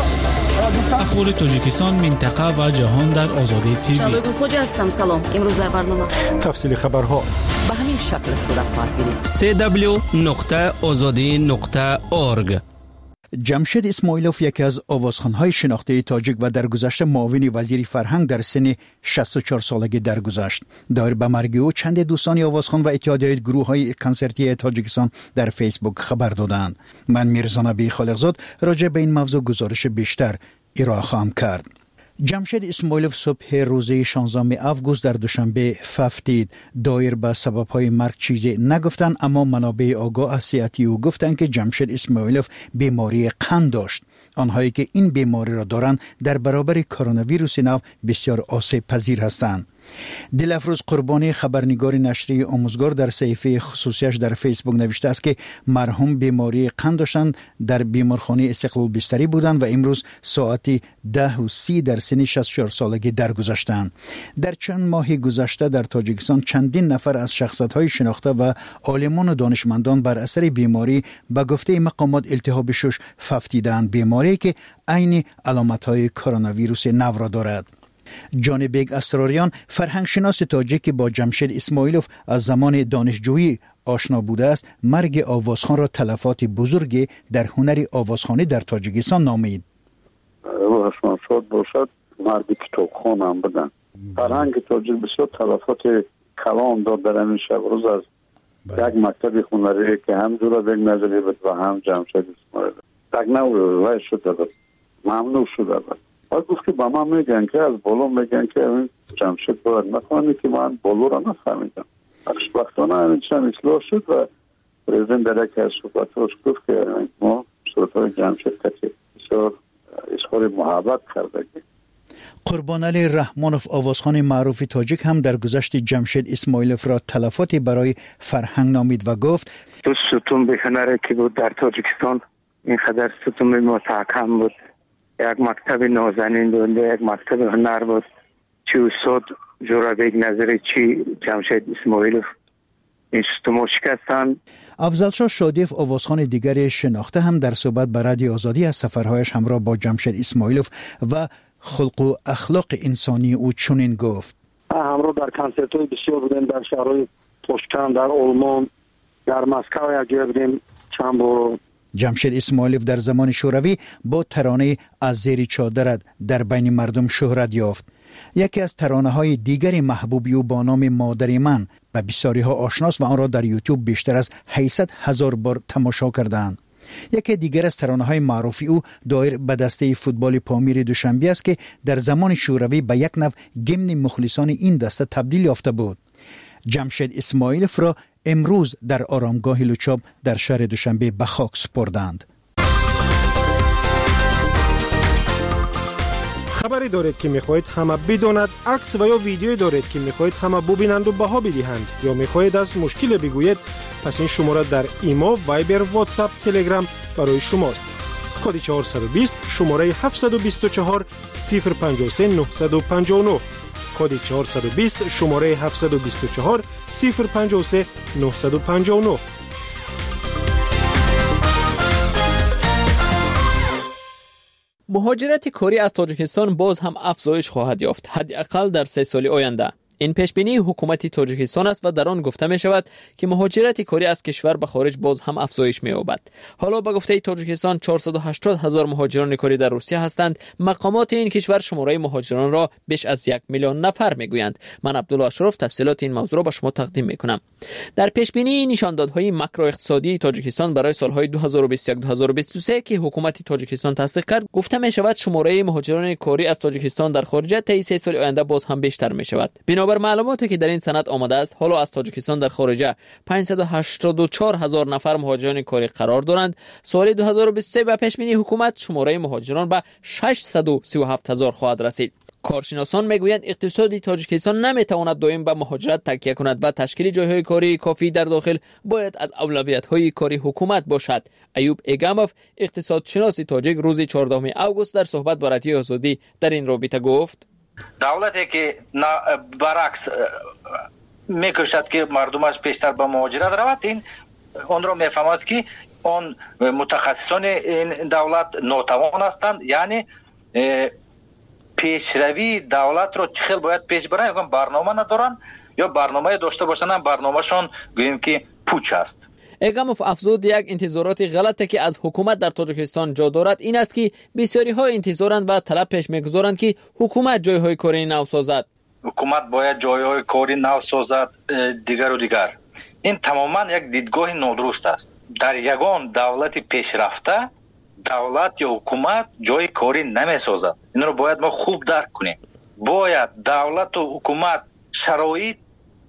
اخبار تاجیکستان، منطقه و جهان در آزادی تیوی. شبگون خوجا هستم. سلام. امروز در برنامه تفصیل خبرها به همین شکل صورت خواهد گرفت. سی دبلیو نقطه آزادی نقطه اورگ. جمشید اسماعیلوف یکی از آوازخوان‌های شناخته تاجیک و در گذشته معاون وزیر فرهنگ در سن شصت و چهار سالگی درگذشت. دایر به مرگ او چند دوستان آوازخوان و اتحادیه گروه‌های کنسرتی تاجیکستان در فیسبوک خبر دادند. من میرزا نبی خالقزاد راجع به این موضوع گزارش بیشتر ارائه خواهم کرد. جمشید اسماعیلوف صبح روز شانزدهم آگوست در دوشنبه ففتید. دایر به سبب‌های مرگ چیزی نگفتن، اما منابع آگاه از صحتی او گفتند که جمشید اسماعیلوف بیماری قند داشت. آنهایی که این بیماری را دارند در برابر کرونا ویروس نو بسیار آسیب پذیر هستند. دلافروز قربانی خبرنگار نشریه آموزگار در صفحه خصوصیش در فیسبوک نوشته است که مرحوم بیماری قند داشتند، در بیمارخانه استقلال بستری بودند و امروز ساعت ده و سی در سن شصت و چهار سالگی درگذشتند. در چند ماه گذشته در تاجیکستان چندین نفر از شخصیت‌های شناخته و عالمان و دانشمندان بر اثر بیماری به گفته مقامات التهاب شش ففتیدند، بیماری که عین علامت‌های کرونا ویروس نو را دارد. جان بیگ اسراریان، فرهنگ شناس تاجیک با جمشید اسماعیلوف از زمان دانشجویی آشنا بوده است، مرگ آوازخوان را تلفات بزرگی در هنر آوازخوانی در تاجیکستان نامید. روحشان شاد باشد، مرگ کتابخوان هم بدن. فرهنگ تاجیک بسیار تلفات کلام داد در این شب روز از یک مکتب هنری که هم جورابیک نظری بود و هم جمشید اسماعیلوف یک نوع وای شده بود، ممنوع شده بود. باید گفت که با من میگن که از بالا میگن که جمشید باید نخوانی که من بالا را نفهمیدم. خوشبختانه همین چند اصلاح شد و پرزیدنت در یکی از صحبتاش گفت که ما صورتهای جمشید که بسیار اظهار محبت کرده. قربان علی رحمانوف، آوازخوان معروف تاجیک، هم در گذشت جمشید اسماعیلوف را تلفاتی برای فرهنگ نامید و گفت دو ستون به هنری که بود در تاجیکستان این خدر ستون متحکم بود. یک مکتب نازنین بود، یک مکتب هنر بود. چی استاد جورابیک نظری، چی جمشید اسماعیلوف، این ستون شکستند. افضلشاه شادیف، آوازخوان دیگر شناخته، هم در صحبت به رادیو آزادی از سفرهایش همراه با جمشید اسماعیلوف و خلق و اخلاق انسانی او چنین گفت: همراه در کنسرت‌های بسیار بودیم، در شهرهای توشکان، در آلمان، در مسکو یک جای بودیم چند بار. جمشید اسماعیلوف در زمان شوروی با ترانه از زیر چادرت در بین مردم شهرت یافت. یکی از ترانه‌های دیگر محبوبی او با نام مادر من به بسیاری‌ها آشناست و آن را در یوتیوب بیشتر از هشتصد هزار بار تماشا کردند. یکی دیگر از ترانه‌های معروفی او دایر به دسته فوتبال پامیر دوشنبه است که در زمان شوروی به یک نوع گمن مخلصان این دسته تبدیل یافته بود. جمشید اسماعیلوف را امروز در آرامگاه لوچاب در شهر دوشنبه به خاک سپردند. خبری دارید که میخواهید همه بداند، عکس و یا ویدیویی دارید که میخواهید همه ببینند و بها بدهند، یا میخواهید از مشکل بگویید، پس این شماره در ایما، وایبر، واتساپ، تلگرام برای شماست. کد چهارصد و بیست، شماره هفتصد و بیست و چهار، صفر پنجاه و سه، نهصد و پنجاه و نه. کد چهارصد و بیست، شماره هفتصد و بیست و چهار، صفر پنجاه و سه، نهصد و پنجاه و نه. مهاجرت کاری از تاجیکستان باز هم افزایش خواهد یافت، حداقل در سه سال آینده. این پیش بینی حکومت تاجیکستان است و در آن گفته می شود که مهاجرت کاری از کشور به خارج باز هم افزایش می یابد. حالا به گفته تاجیکستان چهارصد و هشتاد هزار مهاجران کاری در روسیه هستند. مقامات این کشور شماره مهاجران را بیش از یک میلیون نفر می گویند. من عبدالله اشرف تفصیلات این موضوع را به شما تقدیم می کنم. در پیش بینی نشاندادهای ماکرو اقتصادی تاجیکستان برای سالهای دو هزار و بیست و یک تا دو هزار و بیست و سه که حکومت تاجیکستان تصدیق کرد، گفته می شود شماره مهاجران کاری از تاجیکستان در خارج طی سه سال آینده باز هم بیشتر می شود. بنابر معلوماتی که در این سند آمده است، حالا از تاجیکستان در خارج پانصد و هشتاد و چهار هزار نفر مهاجران کاری قرار دارند. سال دو هزار و بیست و سه به پیش بینی حکومت شماره مهاجران به ششصد و سی و هفت هزار خواهد رسید. کارشناسان میگویند اقتصاد تاجیکستان نمیتواند دائم به مهاجرت تکیه کند و تشکیل جایهای کاری کافی در داخل باید از اولویت‌های کاری حکومت باشد. ایوب ایگاموف اقتصادشناس تاجیک روز چهاردهم آگوست در صحبت با رادیوی آزادی در این رابطه گفت: دولتی که برعکس میکوشد که مردمش بیشتر به مهاجرت رود، این اون را میفهمد که اون متخصصان این دولت ناتوان هستند، یعنی پیشروی دولت رو چخیل باید پیش برن، یا برنامه ندارن یا برنامه داشته باشن، برنامهشون گوییم که پوچ است. ایگاموف افزود یک انتظارات غلطی که از حکومت در تاجیکستان جا دارد این است که بسیاری ها انتظارند و طلب پیش میگذارند که حکومت جایهای کاری نو سازد. حکومت باید جایهای کاری نو سازد دیگر و دیگر. این تماما یک دیدگاه نادرست است. در یگان دولت پیشرفته دولت یا حکومت جای کاری نمی سازد. این رو باید ما خوب درک کنیم. باید دولت و حکومت شرایط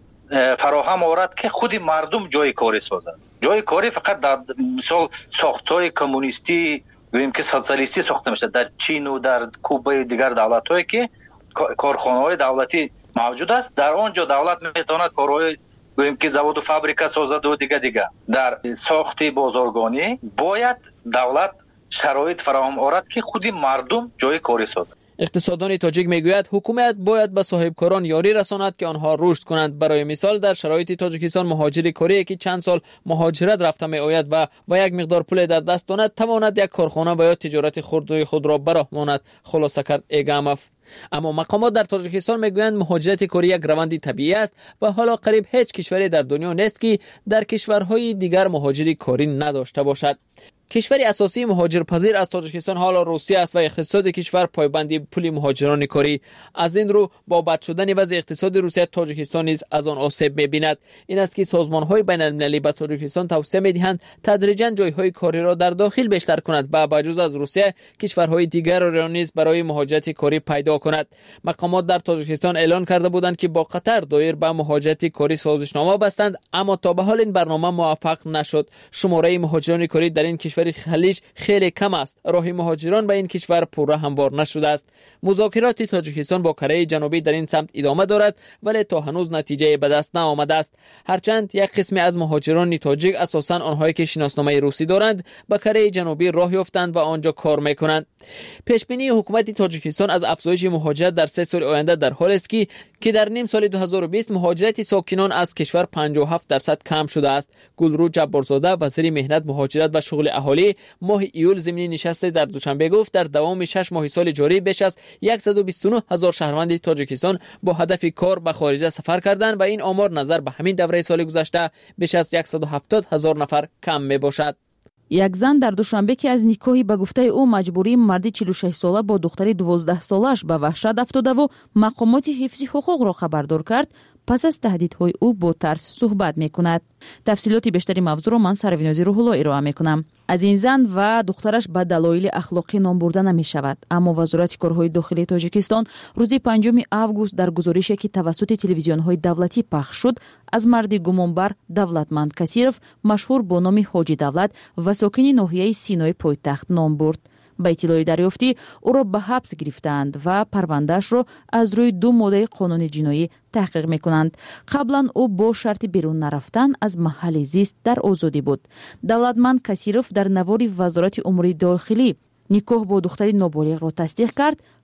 فراهم آورد که خود مردم جای کاری سازد. جای کاری فقط در مثال ساختای کمونیستی ببینیم که سوسیالیستی ساخته میشه در چین و در کوبه دیگر دولت‌هایی که کارخانه‌های دولتی موجود است، در آنجا دولت میتواند کارهای ببینیم که زواد و فابریکه سازد و دیگه دیگه. در ساخت بازارگانی باید دولت شرایط فراهم آورد که خود مردم جای کاری سازد. اقتصاددان تاجیک میگوید حکومت باید به صاحبکاران یاری رساند که آنها رشد کنند. برای مثال در شرایط تاجیکستان مهاجر کاری که چند سال مهاجرت رفته می آید و با یک مقدار پول در دست دارد تواند یک کارخانه و یا تجارت خرد خود را براه ماند، خلاصه کرد ایگاموف. اما مقامات در تاجیکستان میگویند مهاجرت کاری یک روند طبیعی است و حالا قریب هیچ کشوری در دنیا نیست که در کشورهای دیگر مهاجر کاری نداشته باشد. کشور اساسی مهاجرپذیر از تاجیکستان حالا روسیه است و اقتصاد کشور پایبندی پول مهاجران کاری. از این رو با بد شدن وضع اقتصاد روسیه تاجیکستان نیز از آن آسیب می‌بیند. این است که سازمان‌های بین‌المللی به تاجیکستان توصیه می‌دهند تدریجاً جای‌های کاری را در داخل بیشتر کند و بجز از روسیه کشورهای دیگر را نیز برای مهاجرت کاری پیدا کند. مقامات در تاجیکستان اعلان کرده بودند که با قطر دایر به مهاجرت کاری سازشنامه بستند، اما تا به حال این برنامه موفق نشد. شماره مهاجران کاری در این کشور خلیج خیلی کم است. راه مهاجران به این کشور پوره هموار نشده است. مذاکرات تاجیکستان با کره جنوبی در این سمت ادامه دارد ولی تا هنوز نتیجه به دست نیامده است. هرچند یک قسم از مهاجران تاجیک اساساً آنهایی که شناسنامه روسی دارند به کره جنوبی راه یافتند و آنجا کار میکنند. پیش بینی حکومت تاجیکستان از افزایش مهاجرت در سه سال آینده در حالی است که که در نیم سال دو هزار و بیست مهاجرت ساکنان از کشور پنجاه و هفت درصد کم شده است. گلرو جبارزاده وزیر مهنت، مهاجرت و شغل اهالی ماه ایول ضمن نشست در دوشنبه گفت در دوام شش ماه سال جاری بیش از صد و بیست و نه هزار شهروند تاجیکستان با هدف کار به خارج سفر کردند و این آمار نظر به همین دوره سال گذشته بیش از صد و هفتاد هزار نفر کم می باشد. یک زن در دوشنبه که از نیکاحی به گفته او مجبوری مردی چهل و شش ساله با دختری دوازده سالش به وحشت افتاده و مقامات حفظ حقوق را خبردار کرد، پس از تهدیدهای او با ترس صحبت میکند. تفصیلات بیشتری موضوع را من سروینازی روح الله ارائه میکنم. از این زن و دخترش به دلایل اخلاقی نام برده نمی شود، اما وزارت کارهای داخلی تاجیکستان روز پنجم آگوست در گزارشی که توسط تلویزیون های دولتی پخش شد از مردی گمانبر دولتمند کثیرов مشهور با نام حاجی دولت و ساکن ناحیه سینای پایتخت نام برد. با اطلاع دریافتی او را به حبس گرفتند و پروندهش را از روی دو ماده قانون جنایی تحقیق میکنند. قبلا او با شرط بیرون نرفتن از محل زیست در آزادی بود. دولتمند کثیرов در نوار وزارت امور داخلی نیکاح با دختری نابالغ را تصدیق کرد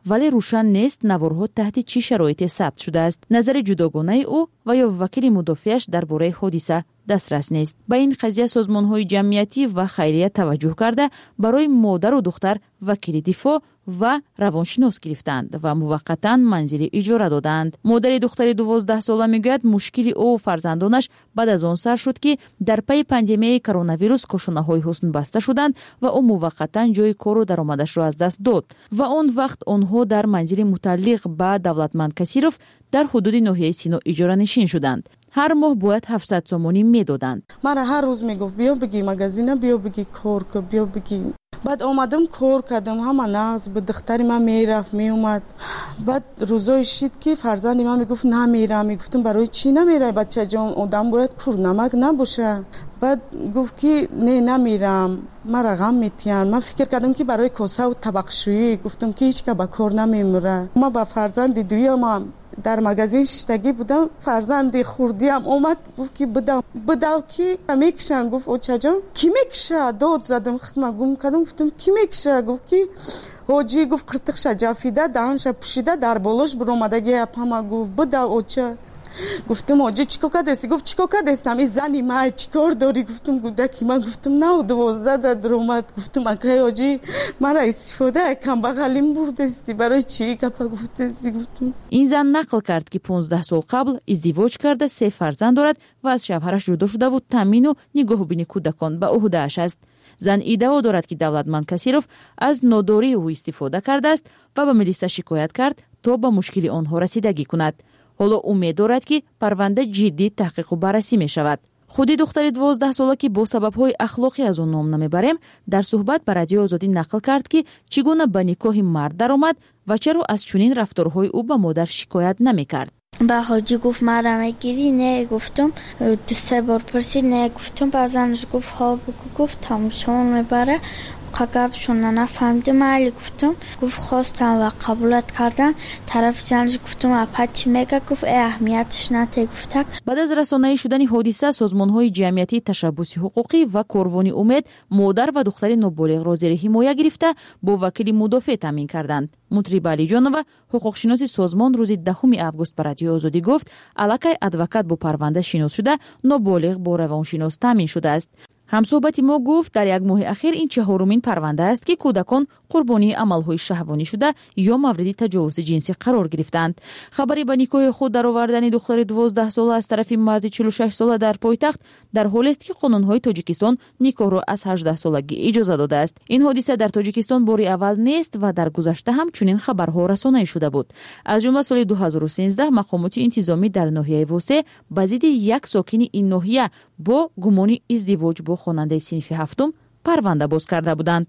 вале рӯшан нест наворҳо таҳти чӣ шароите сабт шудааст. назари ҷудогонаи ӯ ва ё вакили мудофиаш дар бораи ҳодиса дастрас нест. ба ин қазия созмонҳои ҷамъиятӣ ва хайрия таваҷҷӯҳ карда барои модару духтар вакили дифоъ ва равоншинос гирифтанд ва муваққатан манзили иҷора доданд. модари духтари дувоздаҳсола мегӯяд мушкили ӯ фарзандонаш баъд аз он сар шуд ки дар пайи пандемияи коронавирус кошонаҳои ҳусн баста шуданд ва ӯ муваққатан ҷои кору даромадашро аз даст дод ва он вақт онҳо дар манзили мутааллиқ ба Давлатманд Касиров дар ҳудуди ноҳияи Сино иҷоранишин шуданд. ҳар моҳ бояд ҳафтсад сомонӣ медоданд. мара ҳар рӯз мегуфт биё биги магазина, биё биги кор ку, биё биги. баъд омадам кор кардам, ҳама нағз буд, духтари ман мерафт меомад. баъд рӯзое шид ки фарзанди ман мегуфт намерам. мегуфтам барои чӣ намерай бачаҷон, одам бояд курнамак набоша. баъд гуфт ки не намерам, мара ғам метиянд. ман фикр кардам ки барои косаву табақшӯӣ. гуфтам ки ҳеч ка ба кор намемура. ман ба фарзанди дуюмам дар магазин шиштагӣ будам, фарзанди хурдиам омад гуфт ки бидам бидав ки мекишанд. гуфт очаҷон кӣ мекиша? дод задам, хидмат гум кардам, гуфтам кӣ мекиша? гуфт ки ҳоҷӣ. гуфт қиртиқша ҷафида, даҳанша пӯшида, дар болош биромадаги япама. гуфт бидав оча. гуфтам оҷи чӣ кор кардеси? гуфт чӣ кор кардесам? ин зани май чӣ кор дорӣ? гуфтам гудаки ман. гуфтам нав дувоздаҳ да дуромад. гуфтам акай оҷи мара истифодаи камбағалим бурдасти, барои чӣ гапа гуфтаси? гуфтам. ин зан нақл кард ки понздаҳ сол қабл издивоҷ карда се фарзанд дорад ва аз шавҳараш ҷудо шудаву таъмину нигоҳубини кӯдакон ба уҳдааш аст. зан иддао дорад ки Давлатманд Касиров аз нодории ӯ истифода кардааст ва ба милиса шикоят кард то ба мушкили онҳо расидагӣ кунад. ҳоло умед дорад ки парванда ҷиддӣ таҳқиқу баррасӣ мешавад. худи духтари дувоздаҳсола ки бо сабабҳои ахлоқӣ аз он ном намебарем, дар суҳбат ба Радиои Озодӣ нақл кард ки чӣ гуна ба никоҳи мард даромад ва чаро аз чунин рафторҳои ӯ ба модар шикоят намекард. ба ҳоҷӣ гуфт мара мегирӣ? Не гуфтам. ду се бор пурсид, не гуфтам. баъзанш гуфт ҳо бигӯ. гуфт тамошон мебара. гапшона нафаҳмидам, майли гуфтам. гуфт хостам ва қабулат кардан. тарафи занаш гуфтам апа чӣ мега? гуфт э аҳамиятш наде. гуфтак. баъд аз расонаӣ шудани ҳодиса, созмонҳои ҷамъиятии ташаббуси ҳуқуқӣ ва корвони умед модар ва духтари ноболиғро зери ҳимоя гирифта бо вакили мудофеъ таъмин карданд. мутриба Алиҷонова, ҳуқуқшиноси созмон, рӯзи даҳуми август ба Радиои Озодӣ гуфт аллакай адвокат бо парванда шинос шуда, ноболиғ бо равоншинос таъмин шудааст. ҳамсоҳбати мо гуфт дар як моҳи ахир ин чаҳорумин парванда аст ки кӯдакон қурбонии амалҳои шаҳвонӣ шуда ё мавриди таҷовузи ҷинсӣ қарор гирифтанд. хабари ба никоҳи худ даровардани духтари дувоздаҳсола аз тарафи марди чилу шаш сола дар пойтахт дар ҳолест ки қонунҳои Тоҷикистон никоҳро аз ҳаждаҳсолагӣ иҷоза додааст. ин ҳодиса дар Тоҷикистон бори аввал нест ва дар гузашта ҳам чунин хабарҳо расонаӣ шуда буд. аз ҷумла соли ду ҳазору сенздаҳ мақомоти интизомӣ дар ноҳияи Восеъ ба зидди як сокини ин ноҳия бо гумони издивоҷ бо хонандаи синфи ҳафтум парванда боз карда буданд.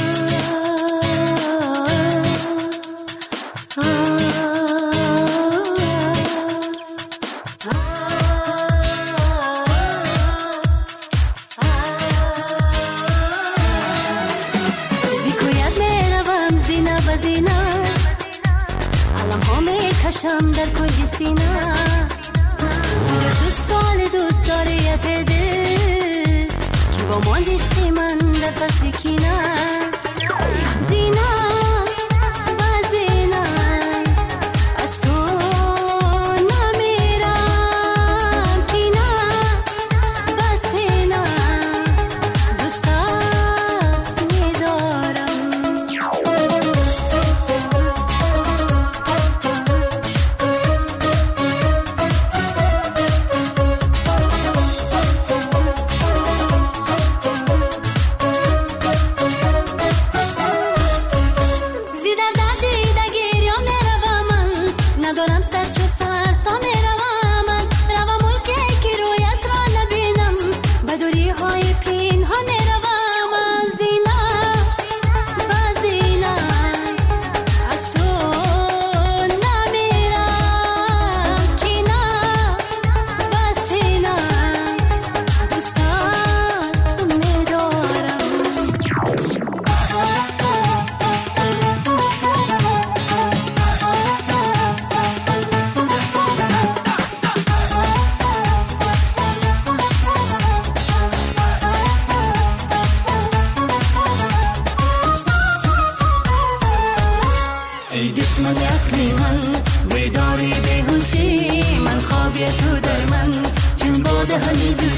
کشم در کل سینه کجا شد سال دوست داریت دل که با ماندش من نفس کینه زینه و زینه از تو نمیرم کینه بس نه دوستت میدارم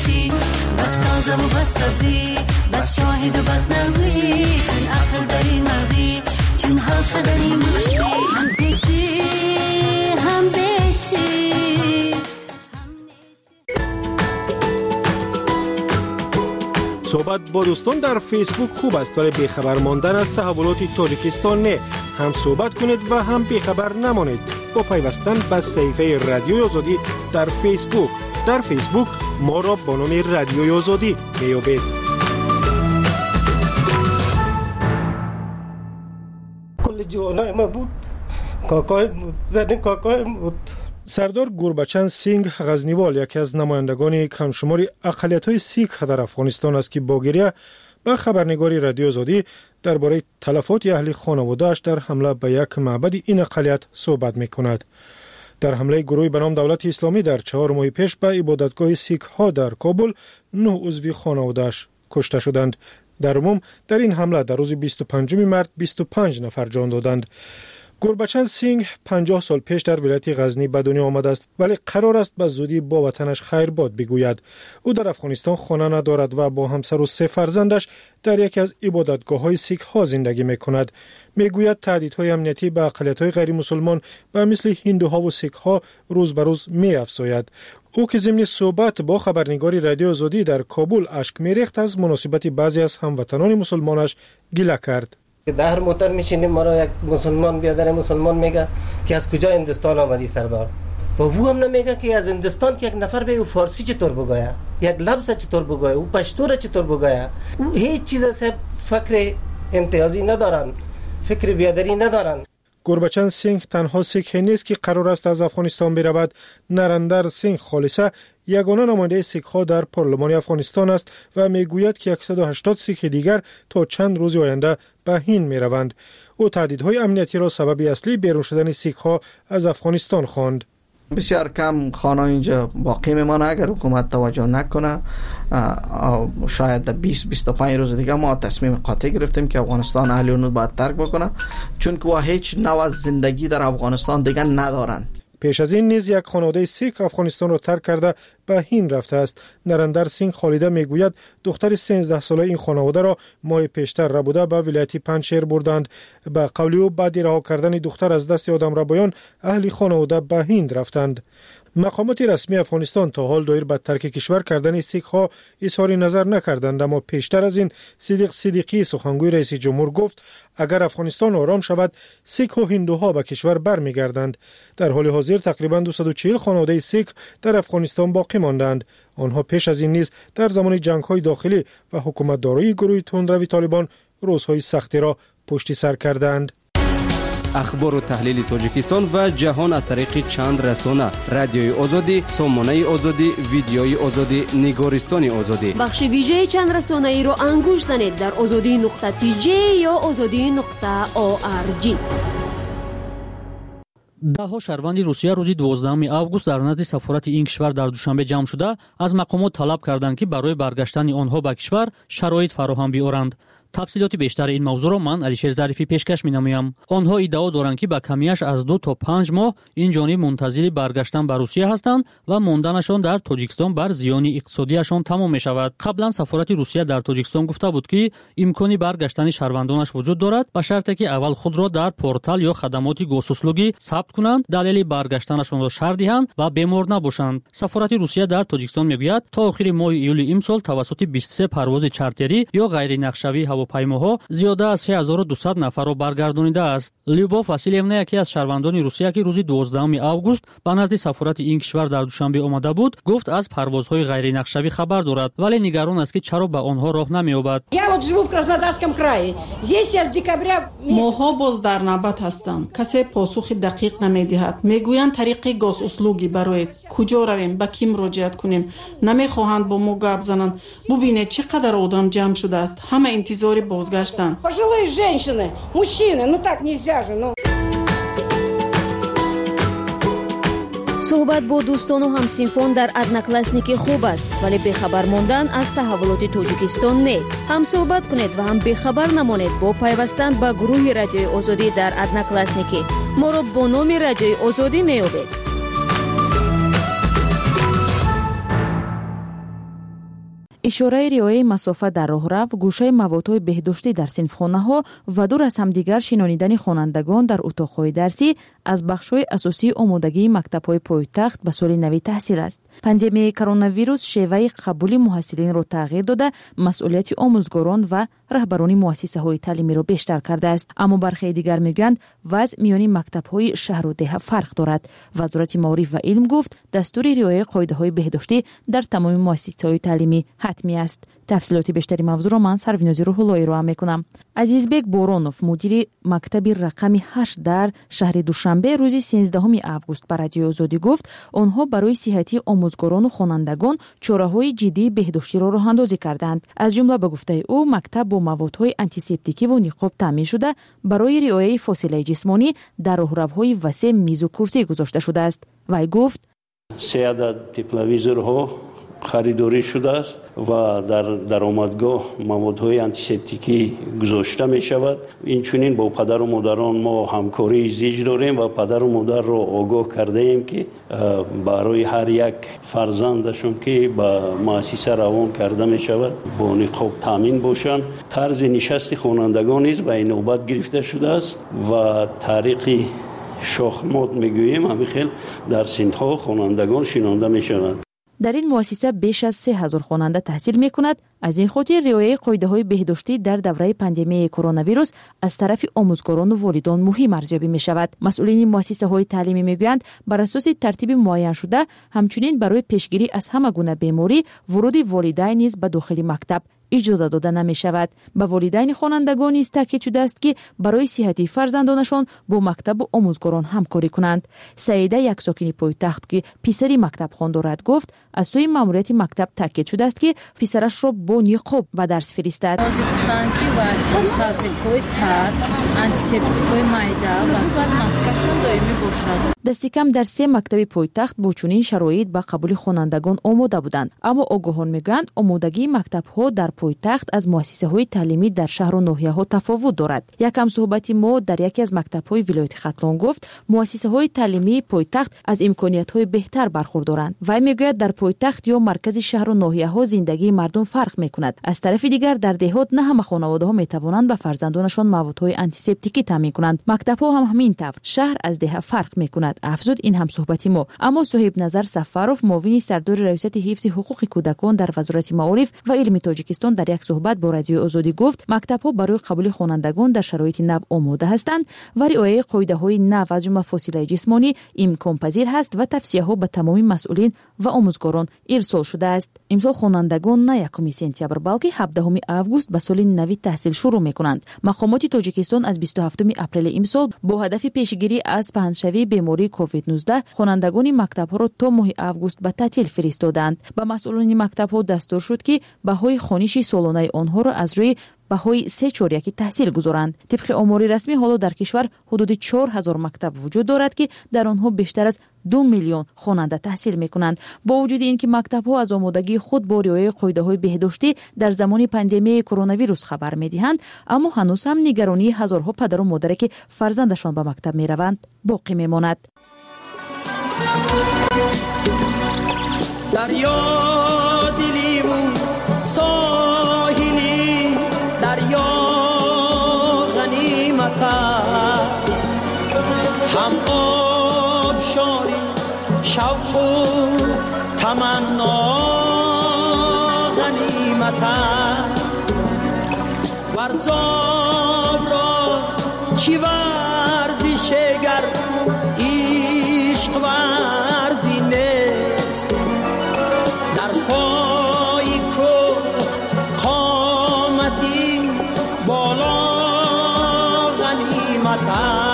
باشی، بس تازه و بس سبزی، بس شاهد و بس نغزی، چون عقل داری مغزی، چون حلقه داری مشتی، هم بشی هم بشی. صحبت با دوستان در فیسبوک خوب است ولی بیخبر ماندن از تحولات تاجیکستان نه. هم صحبت کنید و هم بیخبر نمانید با پیوستن به صفحه رادیوی آزادی در فیسبوک. در فیسبوک ما را با نام رادیوی آزادی میابید. کل جوانای ما بود، کاکای بود، زن کاکای بود. سردار گوربچن سینگ غزنیوال یکی از نمایندگان کمشماری اقلیت‌های سیک در افغانستان است که با گریه به خبرنگاری رادیو آزادی درباره تلفات اهل خانواده‌اش در حمله به یک معبد این اقلیت صحبت می‌کند. در حمله گروهی به نام دولت اسلامی در چهار ماه پیش به عبادتگاه سیک ها در کابل نه عضو خانواده‌اش کشته شدند. در عموم در این حمله در روز بیست و پنجم مارس بیست و پنج نفر جان دادند. گوربچن سینگ پنجاه سال پیش در ولایت غزنی به دنیا آمده است ولی قرار است به زودی با وطنش خیر باد بگوید. او در افغانستان خانه ندارد و با همسر و سه فرزندش در یکی از عبادتگاه‌های سیک ها زندگی می‌کند. میگوید تهدیدهای امنیتی به اقلیت‌های غیر مسلمان و مثل هندوها و سیک ها روز به روز می‌افزاید. او که ضمن صحبت با خبرنگاری رادیو آزادی در کابل اشک می‌ریخت از مناسبت بعضی از هموطنان مسلمانش گله کرد. در موتر میشینیم ما را یک مسلمان بیادر مسلمان میگه که از کجا هندوستان آمدی سردار، و او هم نمیگه که از هندوستان که یک نفر به او فارسی چطور بگویه، یک لفظ چطور بگویه، او پشتو را چطور بگویه. او هیچ چیز از فکر امتیازی ندارن، فکر بیادری ندارن. گوربچن سینگ تنها سیک نیست که قرار است از افغانستان برود. نرندر سینگ خالصه یگانه نماینده سیک ها در پارلمان افغانستان است و میگوید که صد و هشتاد سیک دیگر تا چند روز آینده به هند می روند. او تهدیدهای امنیتی را سبب اصلی بیرون شدن سیک ها از افغانستان خواند. بسیار کم خانه اینجا باقی میمانه اگر حکومت توجه نکنه. شاید بیست بیست و پنج روز دیگه ما تصمیم قاطع گرفتیم که افغانستان اهل اون باید ترک بکنه، چون که هیچ نوع از زندگی در افغانستان دیگه ندارن. پیش از این نیز یک خانواده سیک افغانستان را ترک کرده به هند رفته است. نرندر سینگ خالیده میگوید دختر سیزده ساله این خانواده را ماه پیشتر ربوده به ولایت پنجشیر بردند. به قول او بعد رها کردن دختر از دست آدمربایان اهل خانواده به هند رفتند. مقامات رسمی افغانستان تا حال دایر به ترک کشور کردن سیک ها اظهار نظر نکردند، اما پیشتر از این صدیق صدیقی سخنگوی رئیس جمهور گفت اگر افغانستان آرام شود سیک و هندوها به کشور برمیگردند. در حال حاضر تقریبا دویست و چهل خانواده سیک در افغانستان باقی ماندند. آنها پیش از این نیز در زمان جنگ‌های داخلی و حکومتداری گروه تندروی طالبان روزهای سختی را پشت سر کردند. اخبار و تحلیل تاجیکستان و جهان از طریق چند رسانه: رادیوی آزادی، سامانه آزادی، ویدیوی آزادی، نگارستان آزادی. بخش ویژه چند رسانه ای رو انگوش زنید در آزادی نقطه تی جی یا آزادی نقطه او آر جی. دهها شهروند روسیه روز دوازدهم آگوست در نزد سفارت این کشور در دوشنبه جمع شده از مقامات طلب کردند که برای برگشتن آنها به کشور شرایط فراهم بیارند. تفصیلات بیشتر این موضوع را من علیشیر ظریفی پیشکش می‌نمایم. آنها ادعا دارند که با کمیش از دو تا پنج ماه این جانب منتظر برگشتن به روسیه هستند و ماندنشان در تاجیکستان بر زیان اقتصادیشان تمام می‌شود. قبلا سفارت روسیه در تاجیکستان گفته بود که امکانی برگشتن شهروندانش وجود دارد با شرطی که اول خود را در پورتال یا خدمات گوسوسلوگی ثبت کنند، دلیل برگشتنشان را شرح دهند و بیمار نباشند. سفارت روسیه در تاجیکستان میگوید تا آخر ماه ایول امسال توسط بیست و سه پرواز چارتری یا غیر نقشه‌ای هواپیماها زیاده از سه هزار و دویست نفر را برگردانیده است. لیوبا واسیلیونا یکی از شهروندان روسیه که روز دوازدهم آگوست به نزد سفارت این کشور در دوشنبه آمده بود، گفت از پروازهای غیر نقشه‌ای خبر دارد ولی نگران است که چرا به آنها راه نمی‌یابد. ماها باز در نوبت هستم. کسی پاسخ دقیق نمی‌دهد. میگویند طریق گاز اسلوگی برای کجا رویم، به کی مراجعت کنیم، نمی‌خواهند با ما گپ زنند. ببینید چقدر آدم جمع شده است. همه انتظار بازگشتن. Пожилые женщины, мужчины, ну так нельзя же, ну. صحبت با دوستان و همسینفان در ادناکلاسنیکی خوب است ولی بخبر ماندن از تحولات تاجیکستان نه. هم صحبت کنید و هم بخبر نمانید با پیوستن به گروه رادیوی آزادی در ادناکلاسنیکی. ما را با نام رادیوی آزادی میابید. اشاره ریایه مسافت در راهرو، گوشه موادهای بهداشتی در صنفخانه‌ها و دور از همدیگر شنانیدن خوانندگان در اتاق‌های درسی از بخش‌های اساسی آمادگی مکتب‌های پایتخت به سال نوی تحصیل است. پاندمیای کرونا ویروس شیوه قبول محصلین را تغییر داده، مسئولیت آموزگاران و رهبران مؤسسه‌های تعلیمی را بیشتر کرده است. اما برخی دیگر میگویند وضع میان مکتب‌های شهر و ده فرق دارد. وزارت معارف و علم گفت دستور رعایت قاعده‌های بهداشتی در تمام مؤسسه‌های تعلیمی حتمی است. تفصیلات بیشتری موضوع را من سروینازی روح‌اللهی را میکنم. عزیزبек بورونов مدیر مکتب رقم هشت در شهر دوشنبه روز سیزدهم اوگوست به رادیوی آزادی گفت آنها برای صحت آموزگاران و خوانندگان چاره‌های جدی بهداشتی را راه‌اندازی کردند. از جمله به گفته او مکتب با موادهای آنتیسپتیکی و نقاب تامین شده برای رعایت فاصله جسمانی در راهروهای وسیع میز و کرسی گذاشته شده است. وی گفت سه عدد تلویزیون‌ها خریداری شده است و در درآمدگاه موادهای آنتیسپتیکی گذاشته می شود. این چنین با پدر و مادران ما همکاری زیج داریم و پدر و مادر را آگاه کرده ایم که برای هر یک فرزندشون که به مؤسسه روان کرده می شود با نقاب تامین باشند. طرز نشست خوانندگان نیز به نوبت گرفته شده است و طریق شاخمات میگوییم همین خیل در صنف‌ها خوانندگان شنانده می شوند. در این مؤسسه بیش از سه هزار خواننده تحصیل می کند. از این خاطر رعایت قاعده‌های بهداشتی در دوره پاندمی کرونا ویروس از طرف آموزگاران و والدان مهم ارزیابی می شود. مسئولین مؤسسه‌های تعلیمی میگویند بر اساس ترتیب معین شده همچنین برای پیشگیری از همه گونه بیماری ورود والدین نیز به داخل مکتب اجازه داده نمی شود. به والدین خوانندگان نیز تاکید شده است که برای صحت فرزندانشان با مکتب و آموزگاران همکاری کنند. سعیده یک ساکن پایتخت که پسری مکتب خوان دارد گفت از سوی ماموریت مکتب تاکید شده است که پسرش را با نقاب به درس فرستد. دستی کم در سه مکتب پایتخت با چنین شرایط به قبول خوانندگان آماده بودند، اما آگاهان میگویند آمادگی مکتب‌ها در پایتخت از مؤسسه‌های تعلیمی در شهر و ناحیه‌ها تفاوت دارد. یکم صحبتی ما در یکی از مکتب‌های ولایت ختلان گفت مؤسسه‌های تعلیمی پایتخت از امکانیت‌های بهتر برخوردارند. وی میگوید در پایتخت یا مرکز شهر و ناحیه‌ها زندگی مردم فرق می‌کند. از طرف دیگر در دهات نه همه خانواده‌ها می‌توانند به فرزندانشان موادهای آنتیسپتیکی تامین کنند. مکتب‌ها هم همین طور شهر از ده فرق می‌کند. افزود این هم صحبتی ما. اما صاحب نظر سفاروف معاون سردار ریاست حفظ حقوق کودکان در وزارت معارف و علم تاجیکستان در یک صحبت با رادیو آزادی گفت مکتب‌ها برای قبول خوانندگان در شرایط نو آماده هستند و رعایت قاعده‌های نو از جمله فاصله جسمانی امکان پذیر است و توصیه‌ها به تمام مسئولین و آموزگاران ارسال شده است. امسال خوانندگان نه یکم سپتامبر بلکه هفدهم اوگوست به سال نوی تحصیل شروع می‌کنند. مقامات تاجیکستان از بیست و هفتم اپریل امسال با هدف پیشگیری از پهنشوی بیماری کووید نوزده خوانندگان مکتب‌ها را تا ماه اوگوست به تعطیل فرستادند. به مسئولان مکتب‌ها دستور شد که بهای خوانش سالانه آنها را از روی بهای سه چهار یک تحصیل گذارند. طبق آمار رسمی حالا در کشور حدود چهار هزار مکتب وجود دارد که در آنها بیشتر از دو میلیون خواننده تحصیل می‌کنند. با وجود اینکه مکتب‌ها از آمادگی خود با رعایت قاعده‌های بهداشتی در زمان پاندمی کرونا ویروس خبر می‌دهند، اما هنوز هم نگرانی هزارها پدر و مادر که فرزندشان به مکتب می‌روند باقی می‌ماند. دریا دلی و ساحلی دریا غنیمت است، هم آب شاری شوق و تمنا غنیمت است. ورزاب را چی ورزش گر عشق ورزی نیست، در پای کو قامتی بالا غنیمت است.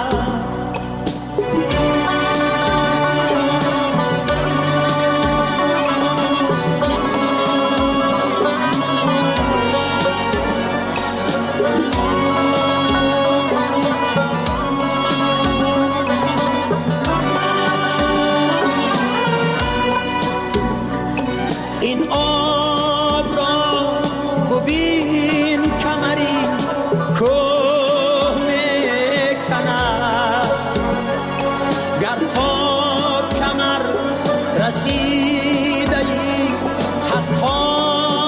این آب را ببین کمری کوه میکند، گر تا کمر رسیده ای حقا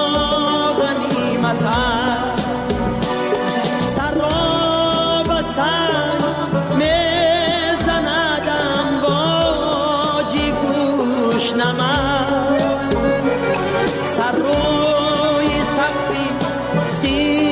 سیر